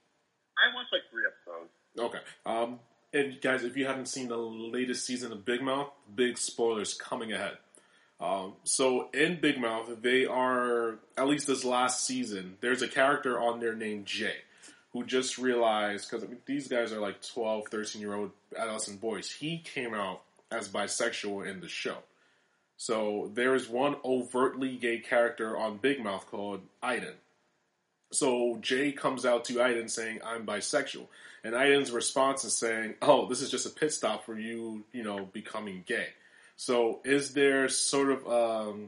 I watched like three episodes. Okay. Um, and guys, if you haven't seen the latest season of Big Mouth, big spoilers coming ahead. Um, so in Big Mouth, they are, at least this last season, there's a character on there named Jay, who just realized, because I mean, these guys are like twelve, thirteen-year-old adolescent boys. He came out as bisexual in the show. So there is one overtly gay character on Big Mouth called Aiden. So Jay comes out to Aiden saying, I'm bisexual. And Aiden's response is saying, oh, this is just a pit stop for you, you know, becoming gay. So is there sort of, um,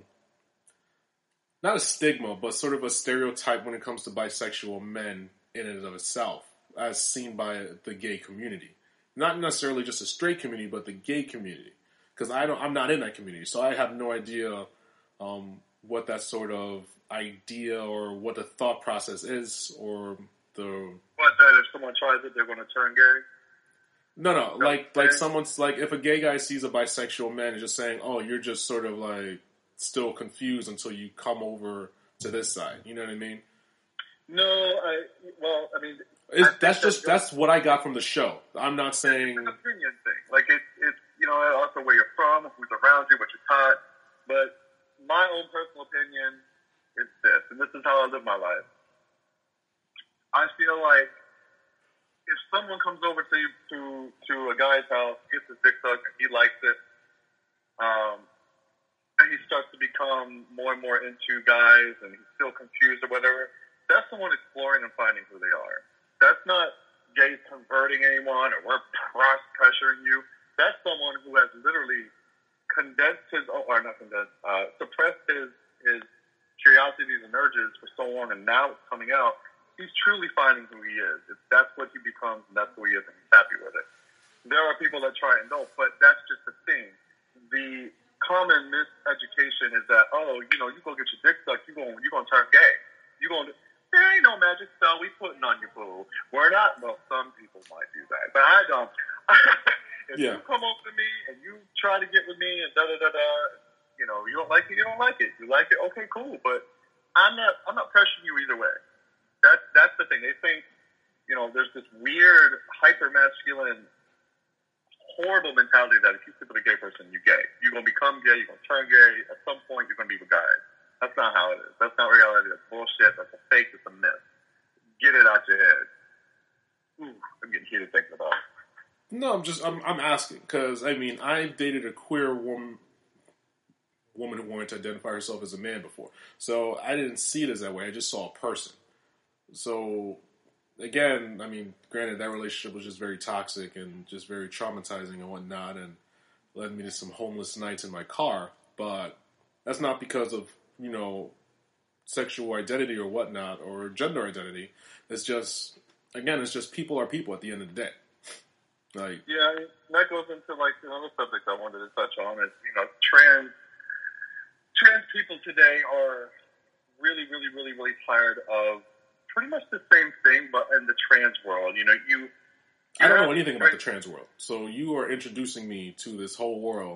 not a stigma, but sort of a stereotype when it comes to bisexual men in and of itself, as seen by the gay community? Not necessarily just a straight community, but the gay community. Because I don't, I'm not in that community, so I have no idea um, what that sort of idea or what the thought process is, or the. What, that if someone tries it, they're going to turn gay? No, no, like like someone's like if a gay guy sees a bisexual man and just saying, "Oh, you're just sort of like still confused until you come over to this side." You know what I mean? No, I well, I mean, it's, I that's just that's, that's what I got from the show. I'm not saying it's an opinion thing. Like it's it's you know also where you're from, who's around you, what you're taught. But my own personal opinion is this, and this is how I live my life. I feel like if someone comes over to to to a guy's house, gets his dick sucked, and he likes it, um, and he starts to become more and more into guys, and he's still confused or whatever, that's someone exploring and finding who they are. That's not gays converting anyone, or we're cross pressuring you. That's someone who has literally condensed his, or not condensed, uh, suppressed his his curiosities and urges for so long, and now it's coming out. He's truly finding who he is. If that's what he becomes, and that's who he is, and he's happy with it. There are people that try and don't, but that's just the thing. The common miseducation is that, oh, you know, you go get your dick sucked, you going you gonna turn gay. You going there ain't no magic spell we putting on your boo. We're not. Well, some people might do that, but I don't. If yeah. you come over to me and you try to get with me and da da da da, you know, you don't like it, you don't like it. You like it, okay, cool. But I'm not. I'm not pressuring you either way. That's that's the thing. They think, you know, there's this weird, hyper masculine, horrible mentality that if you sleep with a gay person, you're gay. You're gonna become gay. You're gonna turn gay. At some point, you're gonna be with guys. That's not how it is. That's not reality. That's bullshit. That's a fake. It's a myth. Get it out your head. Ooh, I'm getting heated thinking about it. No, I'm just I'm I'm asking because I mean I dated a queer woman. woman who wanted to identify herself as a man before, so I didn't see it as that way. I just saw a person. So, again, I mean, granted, that relationship was just very toxic and just very traumatizing and whatnot, and led me to some homeless nights in my car, but that's not because of, you know, sexual identity or whatnot, or gender identity. It's just, again, it's just people are people at the end of the day. Like, yeah, I mean, that goes into, like, another subject I wanted to touch on is, you know, trans, trans people today are really, really, really, really tired of pretty much the same thing, but in the trans world. You know, you... I don't know anything about the trans world, so you are introducing me to this whole world.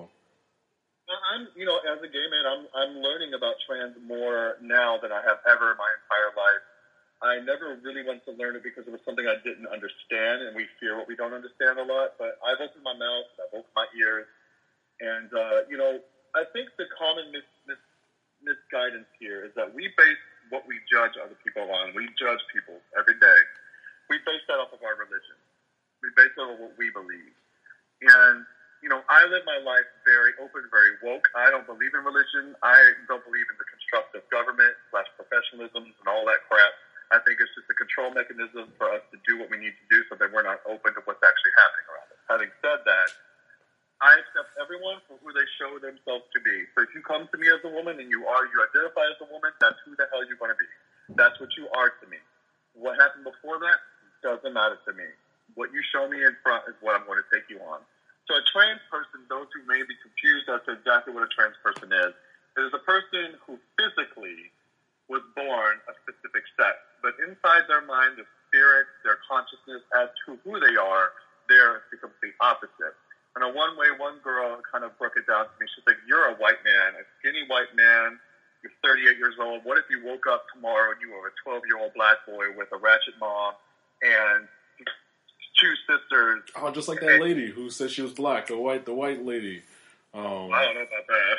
I'm, you know, as a gay man, I'm I'm learning about trans more now than I have ever in my entire life. I never really went to learn it because it was something I didn't understand, and we fear what we don't understand a lot, but I've opened my mouth, I've opened my ears, and, uh, you know, I think the common mis, mis, misguidance here is that we base what we judge other people on. We judge people every day. We base that off of our religion. We base it on what we believe. And you know, I live my life very open, very woke. I don't believe in religion. I don't believe in the construct of government slash professionalism and all that crap. I think it's just a control mechanism for us to do what we need to do so that we're not open to what's actually happening around us. Having said that, I accept everyone for who they show themselves to be. So if you come to me as a woman and you are, you identify as a woman, that's who the hell you're going to be. That's what you are to me. What happened before that doesn't matter to me. What you show me in front is what I'm going to take you on. So a trans person, those who may be confused as to exactly what a trans person is, it is a person who physically was born a specific sex, but inside their mind, their spirit, their consciousness as to who they are, they're the complete opposite. And a one way, one girl kind of broke it down to me. She's like, you're a white man, a skinny white man, you're thirty-eight years old. What if you woke up tomorrow and you were a twelve-year-old black boy with a ratchet mom and two sisters? Oh, just like that lady who said she was black, the white, the white lady. Um, I don't know about that.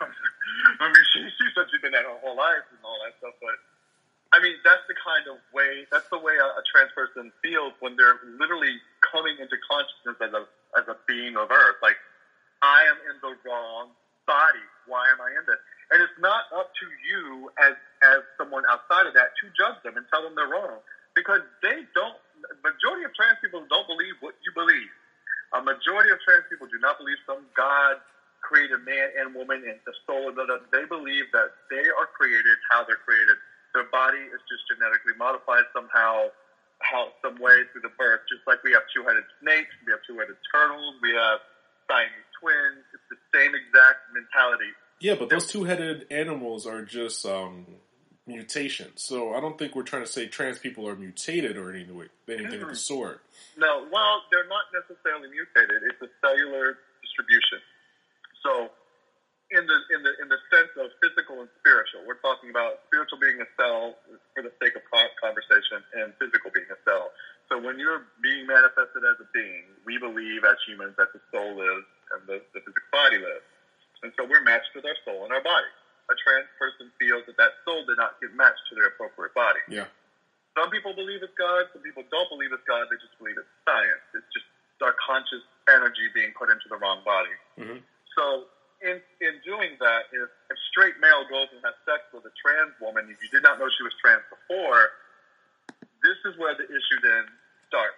I mean, she, she said she'd been that her whole life and all that stuff, but I mean, that's the kind of way, that's the way a, a trans person feels when they're literally coming into consciousness as a as a being of Earth. Like, I am in the wrong body. Why am I in this? And it's not up to you as as someone outside of that to judge them and tell them they're wrong, because they don't. Majority of trans people don't believe what you believe. A majority of trans people do not believe some God created man and woman and the soul. They believe that they are created how they're created. Their body is just genetically modified somehow, how some way through the birth. Just like we have two-headed snakes, we have two-headed turtles, we have Siamese twins. It's the same exact mentality. Yeah, but those two-headed animals are just um, mutations. So I don't think we're trying to say trans people are mutated or anything, anything mm-hmm. of the sort. No, well, they're not necessarily mutated. It's a cellular distribution. So, in the in the in the sense of physical and spiritual, we're talking about spiritual being a cell for the sake of conversation, and physical being a cell. So, when you're being manifested as a being, we believe as humans that the soul lives and the, the physical body lives, and so we're matched with our soul and our body. A trans person feels that that soul did not get matched to their appropriate body. Yeah. Some people believe it's God. Some people don't believe it's God. They just believe it's science. It's just our conscious energy being put into the wrong body. Mm-hmm. So in in doing that, if a straight male goes and has sex with a trans woman, if you did not know she was trans before, this is where the issue then starts.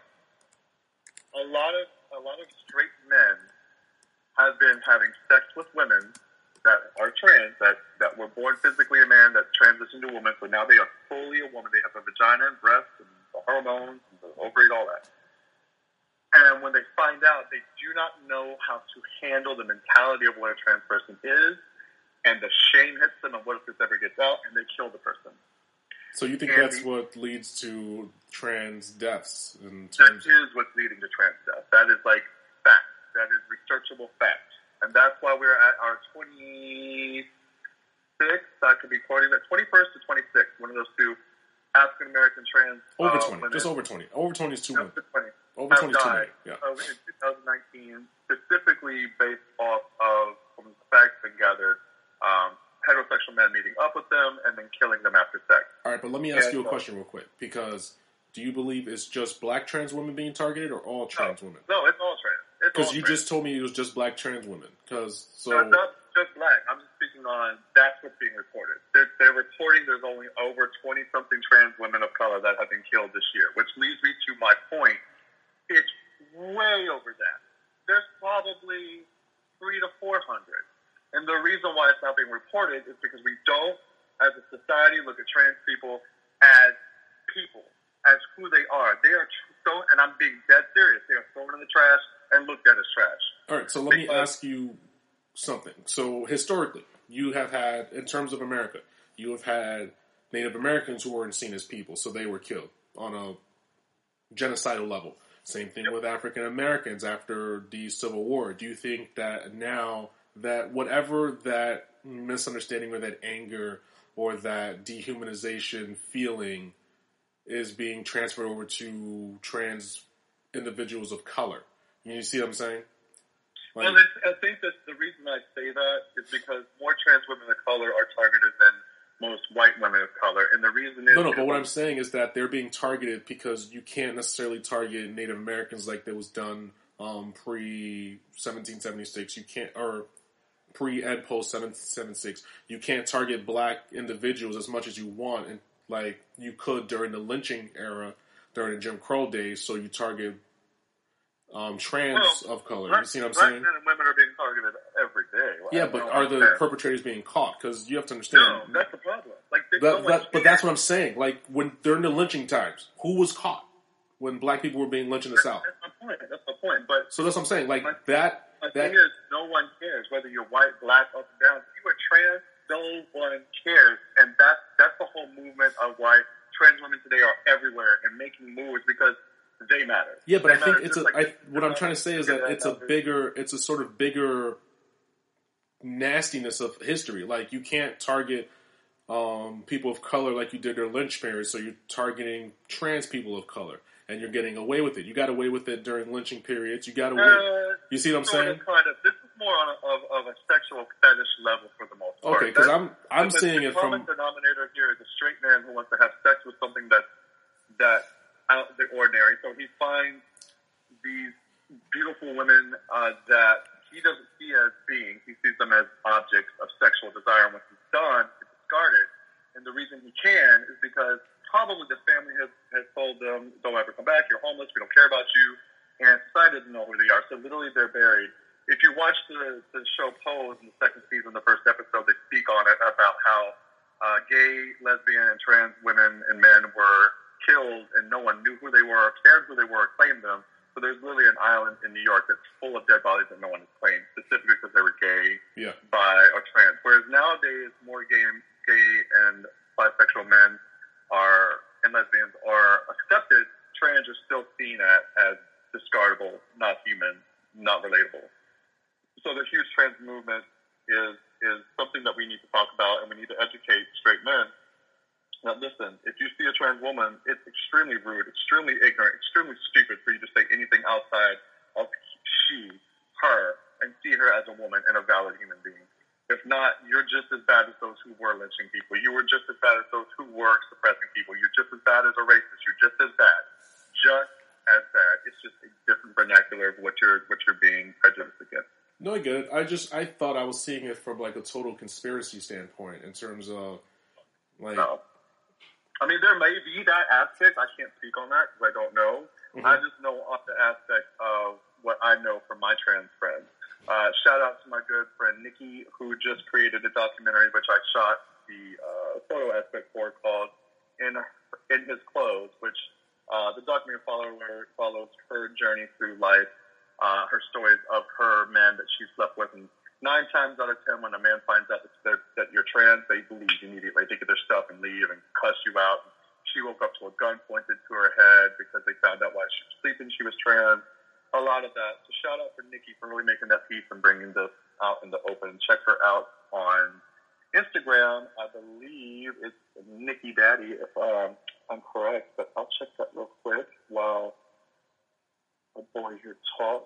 A lot of a lot of straight men have been having sex with women that are trans, that, that were born physically a man, that transitioned to a woman, so now they are fully a woman. They have a vagina and breasts and the hormones and the ovaries, all that. And when they find out, they do not know how to handle the mentality of what a trans person is, and the shame hits them, and what if this ever gets out, and they kill the person. So you think and that's the, what leads to trans deaths? In terms that is what's leading to trans death. That is like fact. That is researchable fact. And that's why we're at our twenty-sixth, I could be quoting that, twenty-first to twenty-sixth, one of those two African-American trans Over uh, twenty, women. just over twenty. Over twenty is too many. twenty. Over twenty is too many, died yeah. over in twenty nineteen, specifically based off of, from the facts and gathered, um, heterosexual men meeting up with them and then killing them after sex. All right, but let me ask and you a so, question real quick, because do you believe it's just black trans women being targeted or all trans no, women? No, it's all trans. Because you just told me it was just black trans women. Because so no, it's not just black. I'm just speaking on that's what's being reported. They're, they're reporting there's only over twenty something trans women of color that have been killed this year, which leads me to my point. It's way over that. There's probably three to four hundred, and the reason why it's not being reported is because we don't, as a society, look at trans people as people, as who they are. They are so, and I'm being dead serious. They are thrown in the trash and looked at as trash. All right, so let because, me ask you something. So historically, you have had, in terms of America, you have had Native Americans who weren't seen as people, so they were killed on a genocidal level. Same thing yep. with African Americans after the Civil War. Do you think that now that whatever that misunderstanding or that anger or that dehumanization feeling is being transferred over to trans individuals of color? You see what I'm saying? Like, well, it's, I think that the reason I say that is because more trans women of color are targeted than most white women of color, and the reason is... No, no, but what I'm saying is that they're being targeted because you can't necessarily target Native Americans like that was done um, pre seventeen seventy-six. You can't, or pre and post seventeen seventy-six. You can't target black individuals as much as you want, and like you could during the lynching era, during the Jim Crow days. So you target um, trans well, of color. Black, you see what I'm black saying? men and women are being targeted every day. Yeah, but are the perpetrators being caught? Because you have to understand. No, that's the problem. Like, they, that, no that, but that's what I'm saying. Like when during the lynching times, who was caught when black people were being lynched in the South? That's my point. That's my point. But so that's what I'm saying. Like my, that. My that thing is, no one cares whether you're white, black, up and down. If you are trans, no one cares, and that's that's the whole movement of why trans women today are everywhere and making moves because they matter. Yeah, but they I think matter it's a. like I, what I'm trying to say is that it's a bigger. It's a sort of bigger nastiness of history. Like you can't target um, people of color like you did their lynch periods. So you're targeting trans people of color, and you're getting away with it. You got away with it during lynching periods. You got away. Uh, you see what I'm saying? Of, kind of. This is more on a, of, of a sexual fetish level for the most part. Okay, because I'm I'm the, seeing the it from. The common denominator here is a straight man who wants to have sex with something that's that out of the ordinary. So he finds these beautiful women uh, that he doesn't see as beings. He sees them as objects of sexual desire. And when he's done, to discard it. And the reason he can is because probably the family has, has told them, don't ever come back, you're homeless, we don't care about you. And society doesn't know who they are. So literally they're buried. If you watch the, the show Pose in the second season, the first episode, they speak on it about how uh, gay, lesbian, and trans women and men were killed and no one knew who they were, cared who they were, claimed them. So there's literally an island in New York that's full of dead bodies that no one has claimed, specifically because they were gay, yeah. bi, or trans. Whereas nowadays, more gay, gay and bisexual men are and lesbians are accepted. Trans are still seen at, as discardable, not human, not relatable. So the huge trans movement is is something that we need to talk about, and we need to educate straight men. Now, listen, if you see a trans woman, it's extremely rude, extremely ignorant, extremely stupid for you to say anything outside of she, her, and see her as a woman and a valid human being. If not, you're just as bad as those who were lynching people. You were just as bad as those who were suppressing people. You're just as bad as a racist. You're just as bad. Just as bad. It's just a different vernacular of what you're, what you're being prejudiced against. No, I get it. I just, I thought I was seeing it from like a total conspiracy standpoint in terms of like... No. I mean, there may be that aspect. I can't speak on that because I don't know. Mm-hmm. I just know off the aspect of what I know from my trans friends. Uh, shout out to my good friend Nikki, who just created a documentary, which I shot the uh, photo aspect for, called "In In His Clothes," which uh, the documentary follower follows her journey through life, uh, her stories of her man that she slept with, and nine times out of ten, when a man finds out that, that, that you're trans, they believe immediately. They get their stuff and leave and cuss you out. She woke up to a gun pointed to her head because they found out while she was sleeping she was trans. A lot of that. So shout out for Nikki for really making that piece and bringing this out in the open. Check her out on Instagram. I believe it's Nikki Daddy, if um, I'm correct. But I'll check that real quick while my boy here talks.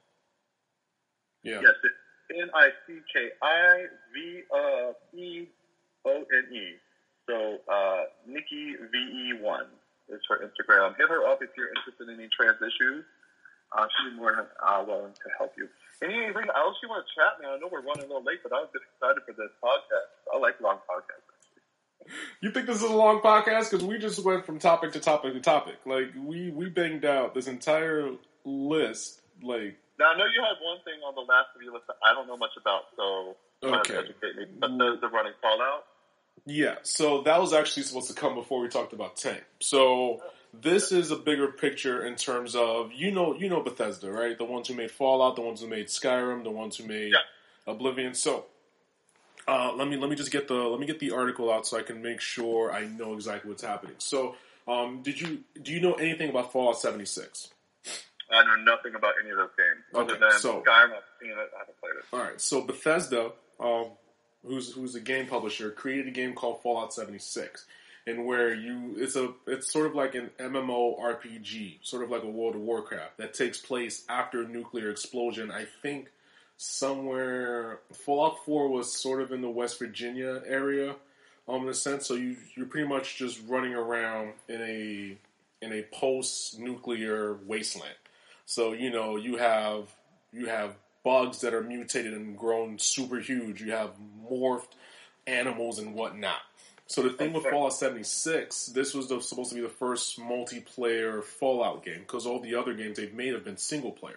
Yeah. Yes, it's N I C K I V E O N E. So, uh, Nikki V E one is her Instagram. Hit her up if you're interested in any trans issues. Uh, she'll be more than uh, willing to help you. Anything else you want to chat, man? I know we're running a little late, but I'm just excited for this podcast. I like long podcasts. You think this is a long podcast? Because we just went from topic to topic to topic. Like, we, we banged out this entire list, like... Now, I know you had one thing on the last of your list that I don't know much about, so okay. educate me. But the, the running Fallout? Yeah, so that was actually supposed to come before we talked about Tank. So this is a bigger picture in terms of, you know you know Bethesda, right? The ones who made Fallout, the ones who made Skyrim, the ones who made yeah. Oblivion. So uh, let me let me just get the let me get the article out so I can make sure I know exactly what's happening. So um, did you do you know anything about Fallout seventy-six? I know nothing about any of those games. Other okay, than so, Skyrim, I've seen it, I haven't played it. Alright, so Bethesda, um, who's who's a game publisher, created a game called Fallout seventy-six. And where you it's a it's sort of like an M M O R P G, sort of like a World of Warcraft, that takes place after a nuclear explosion. I think somewhere Fallout four was sort of in the West Virginia area, um, in a sense. So you you're pretty much just running around in a in a post nuclear wasteland. So, you know, you have you have bugs that are mutated and grown super huge. You have morphed animals and whatnot. So the thing with Fallout seventy-six, this was the, supposed to be the first multiplayer Fallout game, because all the other games they've made have been single player.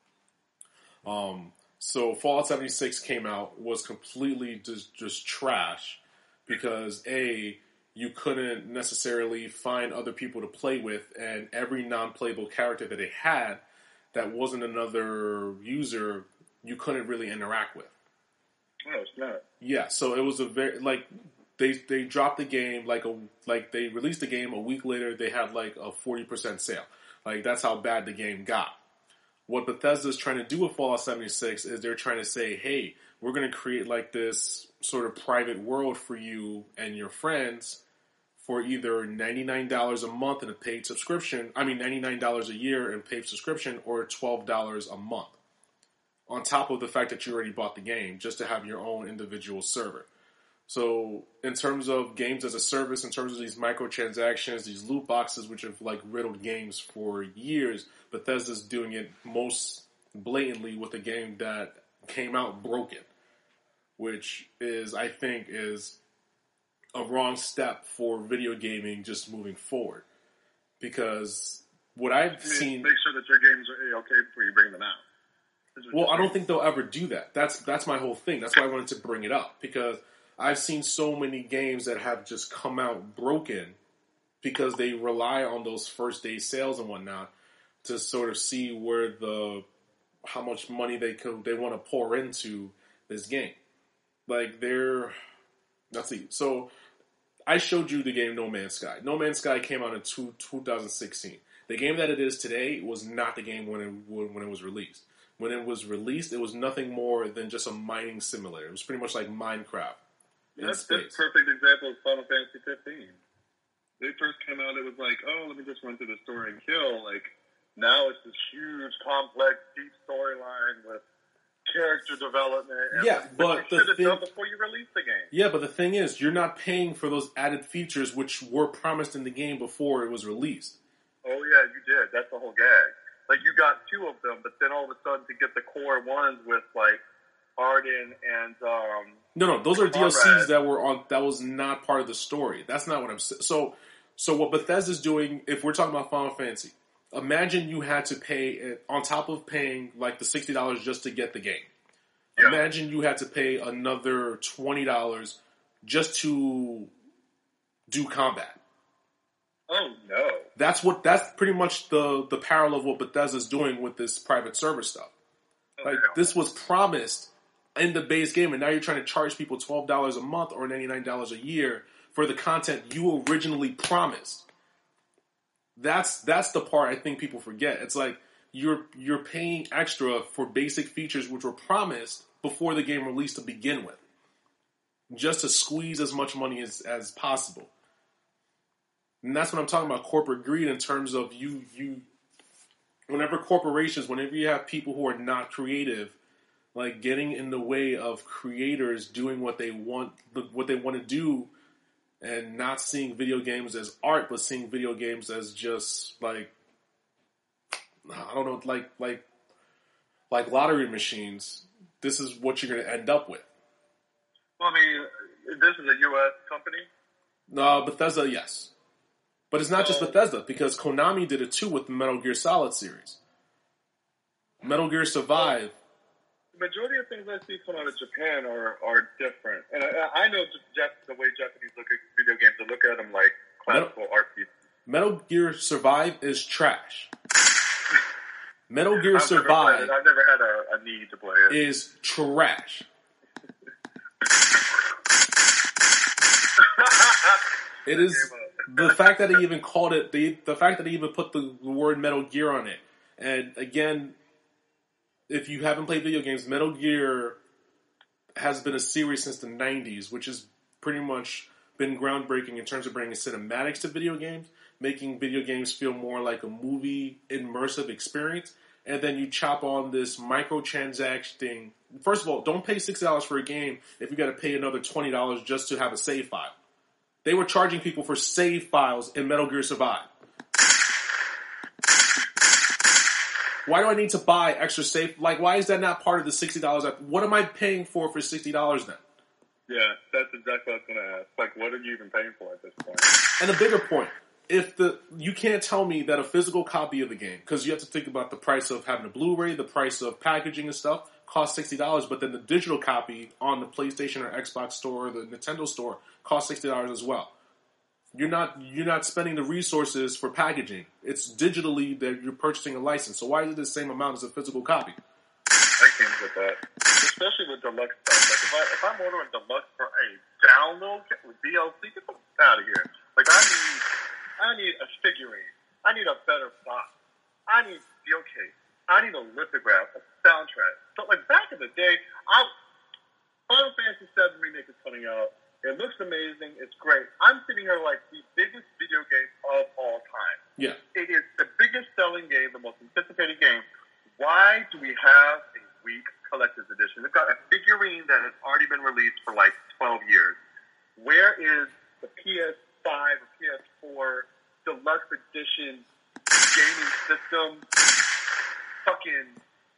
Um, so Fallout seventy-six came out, was completely just, just trash, because A, you couldn't necessarily find other people to play with, and every non-playable character that they had that wasn't another user, you couldn't really interact with. No, it's not. Yeah, so it was a very, like, they they dropped the game, like, a like they released the game, a week later they had, like, a forty percent sale. Like, that's how bad the game got. What Bethesda's trying to do with Fallout seventy-six is they're trying to say, hey, we're going to create, like, this sort of private world for you and your friends for either ninety-nine dollars a month in a paid subscription, I mean ninety-nine dollars a year in paid subscription, or twelve dollars a month. On top of the fact that you already bought the game, just to have your own individual server. So, in terms of games as a service, in terms of these microtransactions, these loot boxes, which have like riddled games for years, Bethesda's doing it most blatantly with a game that came out broken, which is, I think, is a wrong step for video gaming just moving forward. Because what I've I mean, seen, make sure that your games are A-okay before you bring them out. well, I don't think they'll ever do that. That's that's my whole thing. That's why I wanted to bring it up, because I've seen so many games that have just come out broken because they rely on those first day sales and whatnot to sort of see where the how much money they could they want to pour into this game. Like they're let's see. So I showed you the game No Man's Sky. No Man's Sky came out in two, twenty sixteen. The game that it is today was not the game when it when it was released. When it was released, it was nothing more than just a mining simulator. It was pretty much like Minecraft. That's a perfect example of Final Fantasy fifteen. They first came out, it was like, oh, let me just run through the story and kill. Like, now it's this huge, complex, deep storyline with character development. And yeah, like, but you the thing, done before you release the game. Yeah, but the thing is, you're not paying for those added features which were promised in the game before it was released. Oh, yeah, you did. That's the whole gag. Like, you got two of them, but then all of a sudden to get the core ones with, like, Arden and, um... No, no, those are Conrad. D L Cs that were on, that was not part of the story. That's not what I'm saying. So, so what Bethesda's doing, if we're talking about Final Fantasy, imagine you had to pay, on top of paying, like, the sixty dollars just to get the game. Yeah. Imagine you had to pay another twenty dollars just to do combat. Oh, no. That's what, that's pretty much the, the parallel of what Bethesda's doing with this private server stuff. Oh, like, yeah. this was promised in the base game, and now you're trying to charge people twelve dollars a month or ninety-nine dollars a year for the content you originally promised. That's, that's the part I think people forget. It's like, you're, you're paying extra for basic features which were promised before the game released to begin with. Just to squeeze as much money as, as possible. And that's what I'm talking about, corporate greed, in terms of you, you, whenever corporations, whenever you have people who are not creative, like getting in the way of creators doing what they want, what they want to do, and not seeing video games as art, but seeing video games as just like, I don't know, like, like, like lottery machines. This is what you're going to end up with. Well, I mean, this is a U S company? No, Bethesda, yes. But it's not just Oh. Bethesda, because Konami did it too with the Metal Gear Solid series. Metal Gear Survive. The majority of things I see come out of Japan are, are different. And I, I know just Jap- the way Japanese look at video games, they look at them like classical art pieces. Metal Gear Survive is trash. Metal Gear I've Survive never played it. I've never had a, a need to play it. is trash. It is the fact that they even called it the the fact that they even put the word Metal Gear on it. And again, if you haven't played video games, Metal Gear has been a series since the nineties, which has pretty much been groundbreaking in terms of bringing cinematics to video games, making video games feel more like a movie immersive experience. And then you chop on this microtransaction thing. First of all, don't pay sixty dollars for a game if you got to pay another twenty dollars just to have a save file. They were charging people for save files in Metal Gear Survive. Why do I need to buy extra safe? Like, why is that not part of the sixty dollars? What am I paying for for sixty dollars then? Yeah, that's exactly what I was going to ask. Like, what are you even paying for at this point? And a bigger point, if the you can't tell me that a physical copy of the game, because you have to think about the price of having a Blu-ray, the price of packaging and stuff, costs sixty dollars, but then the digital copy on the PlayStation or Xbox store or the Nintendo store costs sixty dollars as well. You're not you're not spending the resources for packaging. It's digitally that you're purchasing a license. So why is it the same amount as a physical copy? I can't get that. Especially with deluxe stuff. Like if I if I'm ordering deluxe for a download with D L C, get the fuck out of here. Like I need I need a figurine. I need a better box. I need steel case. I need a lithograph, a soundtrack. So like back in the day, I Final Fantasy seven Remake is coming out. It looks amazing. It's great. I'm sitting here like the biggest video game of all time. Yeah. It is the biggest selling game, the most anticipated game. Why do we have a weak collector's edition? They've got a figurine that has already been released for like twelve years. Where is the P S five or P S four deluxe edition gaming system? Fucking,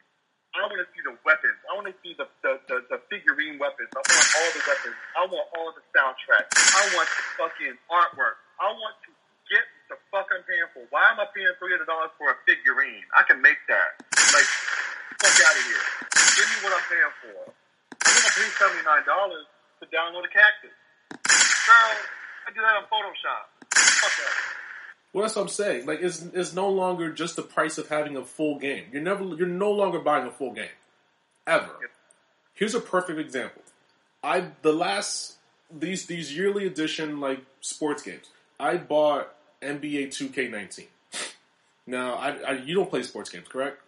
I want to see the weapons. I want to see the, the, the, the figurine weapons. I want all the weapons. I want all the soundtracks. I want the fucking artwork. I want to get the fuck I'm paying for. Why am I paying three hundred dollars for a figurine? I can make that. Like, fuck out of here. Give me what I'm paying for. I'm going to pay seventy-nine dollars to download a cactus. Girl, I do that on Photoshop. Fuck that. Well, that's what I'm saying. Like, it's it's no longer just the price of having a full game. You're never you're no longer buying a full game, ever. Here's a perfect example. I the last these these yearly edition like sports games. I bought N B A two K nineteen. Now, I, I you don't play sports games, correct?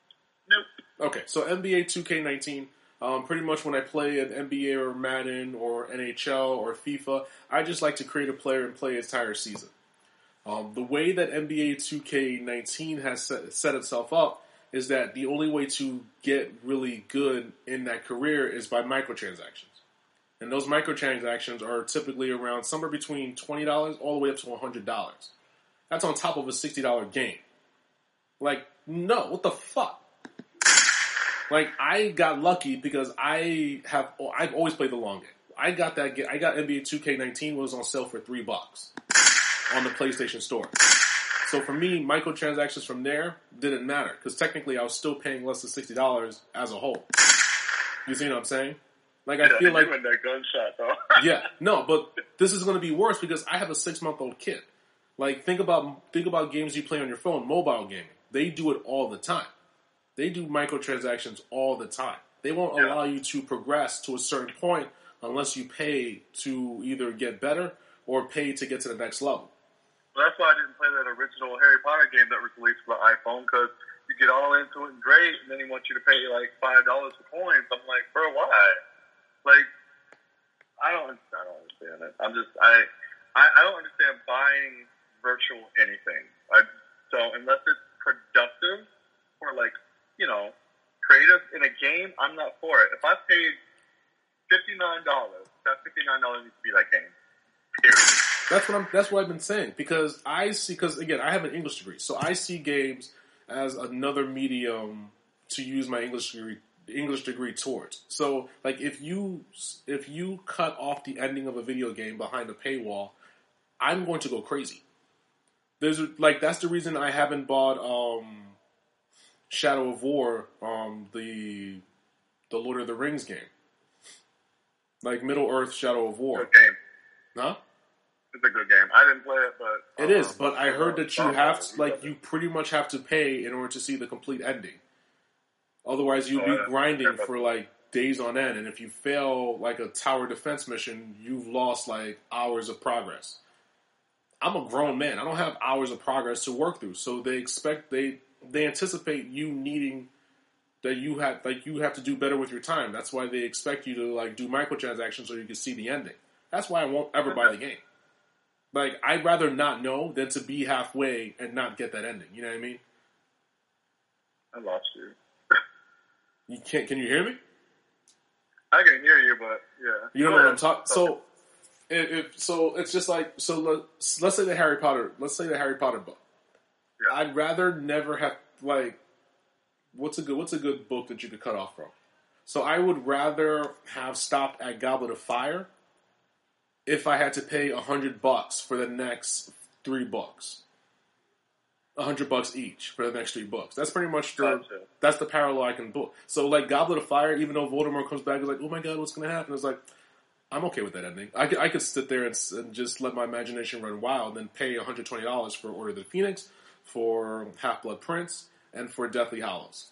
Nope. Okay, so N B A two K nineteen. Um, pretty much when I play an N B A or Madden or N H L or FIFA, I just like to create a player and play an entire season. Um, the way that N B A two K nineteen has set, set itself up is that the only way to get really good in that career is by microtransactions. And those microtransactions are typically around somewhere between twenty dollars all the way up to one hundred dollars. That's on top of a sixty dollars game. Like, no, what the fuck? Like, I got lucky because I have, I've always played the long game. I got that, I got N B A two K nineteen was on sale for three bucks. On the PlayStation Store. So for me, microtransactions from there didn't matter because technically I was still paying less than sixty dollars as a whole. You see what I'm saying? Like I yeah, feel like that gunshot though. yeah, no, but this is going to be worse because I have a six month old kid. Like think about think about games you play on your phone, mobile gaming. They do it all the time. They do microtransactions all the time. They won't yeah. allow you to progress to a certain point unless you pay to either get better or pay to get to the next level. Well, that's why I didn't play that original Harry Potter game that was released for the iPhone, because you get all into it and great, and then he wants you to pay like five dollars for coins. I'm like, bro, why? Like, I don't, I don't understand it. I'm just, I, I, I don't understand buying virtual anything. I so unless it's productive or like, you know, creative in a game, I'm not for it. If I paid fifty-nine dollars, that fifty-nine dollars needs to be that game. Period. That's what I'm. That's what I've been saying because I see. Because again, I have an English degree, so I see games as another medium to use my English degree, English degree towards. So, like, if you if you cut off the ending of a video game behind a paywall, I'm going to go crazy. There's like that's the reason I haven't bought um, Shadow of War, um, the the Lord of the Rings game, like Middle Earth Shadow of War. Good game. Huh? It's a good game. I didn't play it, but... It is, but I heard that you have to, like, you pretty much have to pay in order to see the complete ending. Otherwise, you'd be grinding for, like, days on end, and if you fail, like, a tower defense mission, you've lost, like, hours of progress. I'm a grown man. I don't have hours of progress to work through, so they expect, they they anticipate you needing, that you have, like, you have to do better with your time. That's why they expect you to, like, do microtransactions so you can see the ending. That's why I won't ever buy the game. Like, I'd rather not know than to be halfway and not get that ending. You know what I mean? I lost you. You can't. Can you hear me? I can hear you, but yeah. You don't know what I'm talking. So, if, if so, it's just like so. Let's let's say the Harry Potter. Let's say the Harry Potter book. Yeah. I'd rather never have like what's a good what's a good book that you could cut off from? So I would rather have stopped at Goblet of Fire if I had to pay a hundred bucks for the next three books. A hundred bucks each for the next three books. That's pretty much the Gotcha. that's the parallel I can book. So like Goblet of Fire, even though Voldemort comes back, is like, oh my god, what's going to happen? It's like, I'm okay with that ending. I could, I could sit there and, s- and just let my imagination run wild, and then pay one hundred twenty dollars for Order of the Phoenix, for Half Blood Prince, and for Deathly Hallows.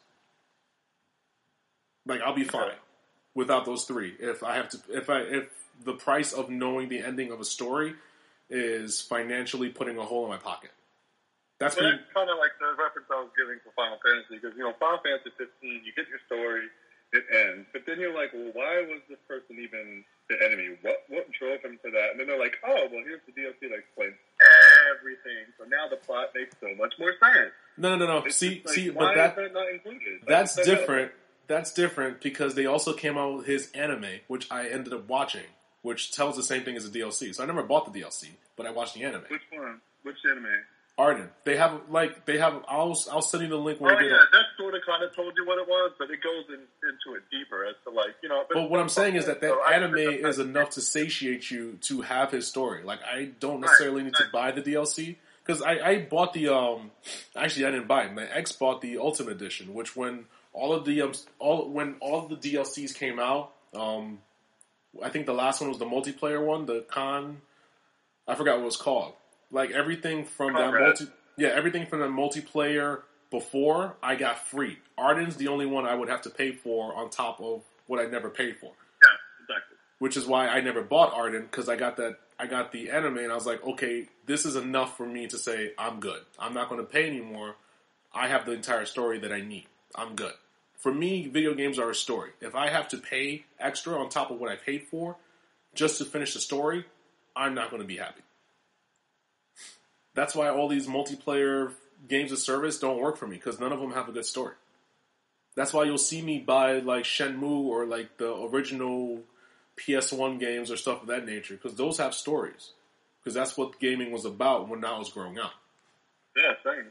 Like I'll be fine Okay. without those three. If I have to, if I if the price of knowing the ending of a story is financially putting a hole in my pocket. That's But me. that's kind of like the reference I was giving for Final Fantasy, because, you know, Final Fantasy fifteen, you get your story, it ends. But then you're like, well, why was this person even the enemy? What what drove him to that? And then they're like, oh, well, here's the D L C that explains everything. So now the plot makes so much more sense. No, no, no, no. It's See, just like, see, why but that is that not included? Like, that's it's not- different. That's different because they also came out with his anime, which I ended up watching, which tells the same thing as the D L C. So I never bought the D L C, but I watched the anime. Which one? Which anime? Arden. They have like they have. I'll I'll send you the link when Oh, we get yeah, up. that sort of kind of told you what it was, but it goes in, into it deeper as to, like, you know. But what I'm saying is that that So I anime think that's- is enough to satiate you to have his story. Like I don't necessarily need to right. buy the D L C because I, I bought the um actually I didn't buy it. My ex bought the Ultimate Edition, which when all of the um, all when all of the D L Cs came out, um, I think the last one was the multiplayer one, the Con. I forgot what it was called. Like everything from that Conrad. multi, yeah, everything from the multiplayer before I got free. Arden's the only one I would have to pay for on top of what I never paid for. Yeah, exactly. Which is why I never bought Arden because I got that I got the anime and I was like, okay, this is enough for me to say I'm good. I'm not going to pay anymore. I have the entire story that I need. I'm good. For me, video games are a story. If I have to pay extra on top of what I paid for just to finish the story, I'm not going to be happy. That's why all these multiplayer games of service don't work for me because none of them have a good story. That's why you'll see me buy like Shenmue or like the original P S one games or stuff of that nature because those have stories. Because that's what gaming was about when I was growing up. Yeah, same.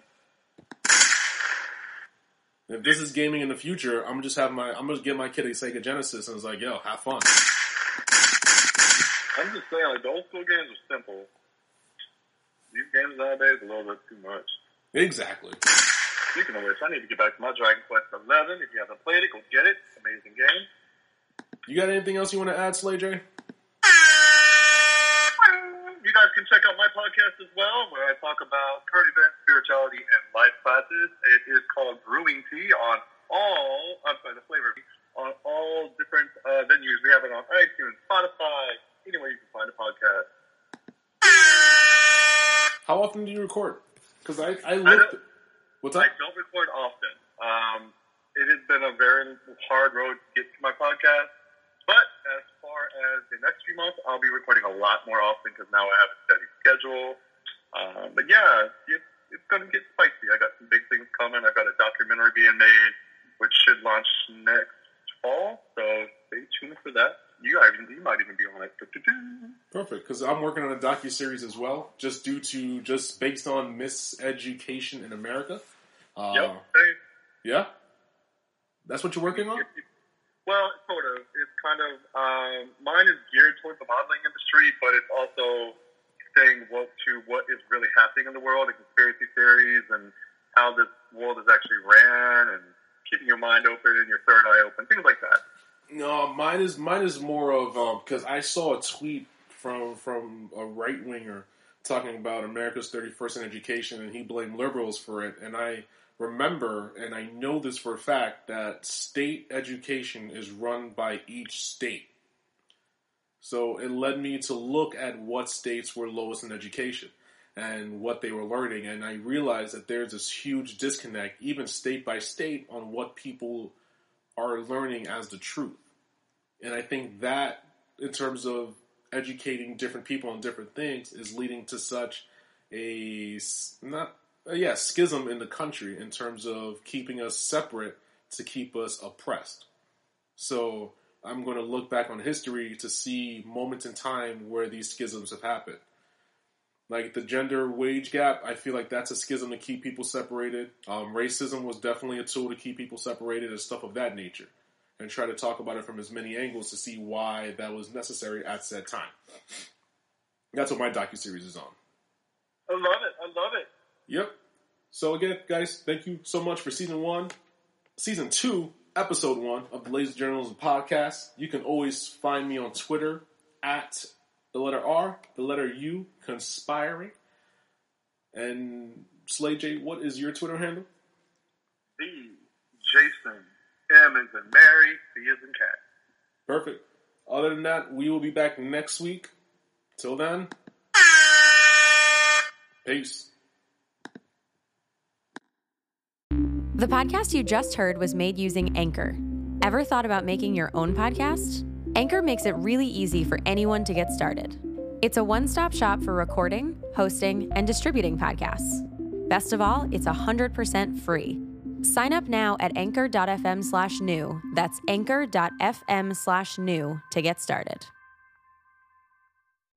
If this is gaming in the future, I'm just have my I'm gonna get my kid a Sega Genesis and it's like, yo, have fun. I'm just saying, like, the old school games are simple. These games nowadays are a little bit too much. Exactly. Speaking of which, I need to get back to my Dragon Quest eleven. If you haven't played it, go get it. Amazing game. You got anything else you want to add, Slay J? You guys can check out my podcast as well, where I talk about current events, spirituality, and life classes. It is called Brewing Tea on all, I'm sorry, the flavor, on all different uh, venues. We have it on iTunes, Spotify, anywhere you can find a podcast. How often do you record? Because I, I I looked. don't, What's I up? don't record often. Um, it has been a very hard road to get to my podcast. But as far as the next few months, I'll be recording a lot more often because now I have a steady schedule. Um, but yeah, it, it's going to get spicy. I got some big things coming. I've got a documentary being made, which should launch next fall. So stay tuned for that. You, guys, you might even be on it. Perfect, because I'm working on a docuseries as well, just due to, just based on miseducation in America. Uh, Yep. Hey. Yeah? That's what you're working on? Well, sort of. It's kind of, um, mine is geared towards the modeling industry, but it's also saying what to what is really happening in the world, and conspiracy theories, and how this world is actually ran, and keeping your mind open and your third eye open, things like that. No, mine is mine is more of because I saw a tweet from from a right winger talking about America's thirty-first in education, and he blamed liberals for it. And I remember, and I know this for a fact, that state education is run by each state. So it led me to look at what states were lowest in education and what they were learning, and I realized that there's this huge disconnect, even state by state, on what people are learning as the truth. And I think that, in terms of educating different people on different things, is leading to such a not uh, yeah schism in the country in terms of keeping us separate to keep us oppressed. So I'm going to look back on history to see moments in time where these schisms have happened. Like the gender wage gap, I feel like that's a schism to keep people separated. Um, racism was definitely a tool to keep people separated and stuff of that nature. And try to talk about it from as many angles to see why that was necessary at said time. That's what my docuseries is on. I love it. I love it. Yep. So again, guys, thank you so much for season one, season two, episode one of the Lazy Journalism Podcast. You can always find me on Twitter at the letter R, the letter U, conspiring. And Slay J, what is your Twitter handle? The Jason M is in Mary, C is in cat. Perfect. Other than that, we will be back next week. Till then, peace. The podcast you just heard was made using Anchor. Ever thought about making your own podcast? Anchor makes it really easy for anyone to get started. It's a one-stop shop for recording, hosting, and distributing podcasts. Best of all, it's one hundred percent free. Sign up now at anchor.fm slash new. That's anchor.fm slash new to get started.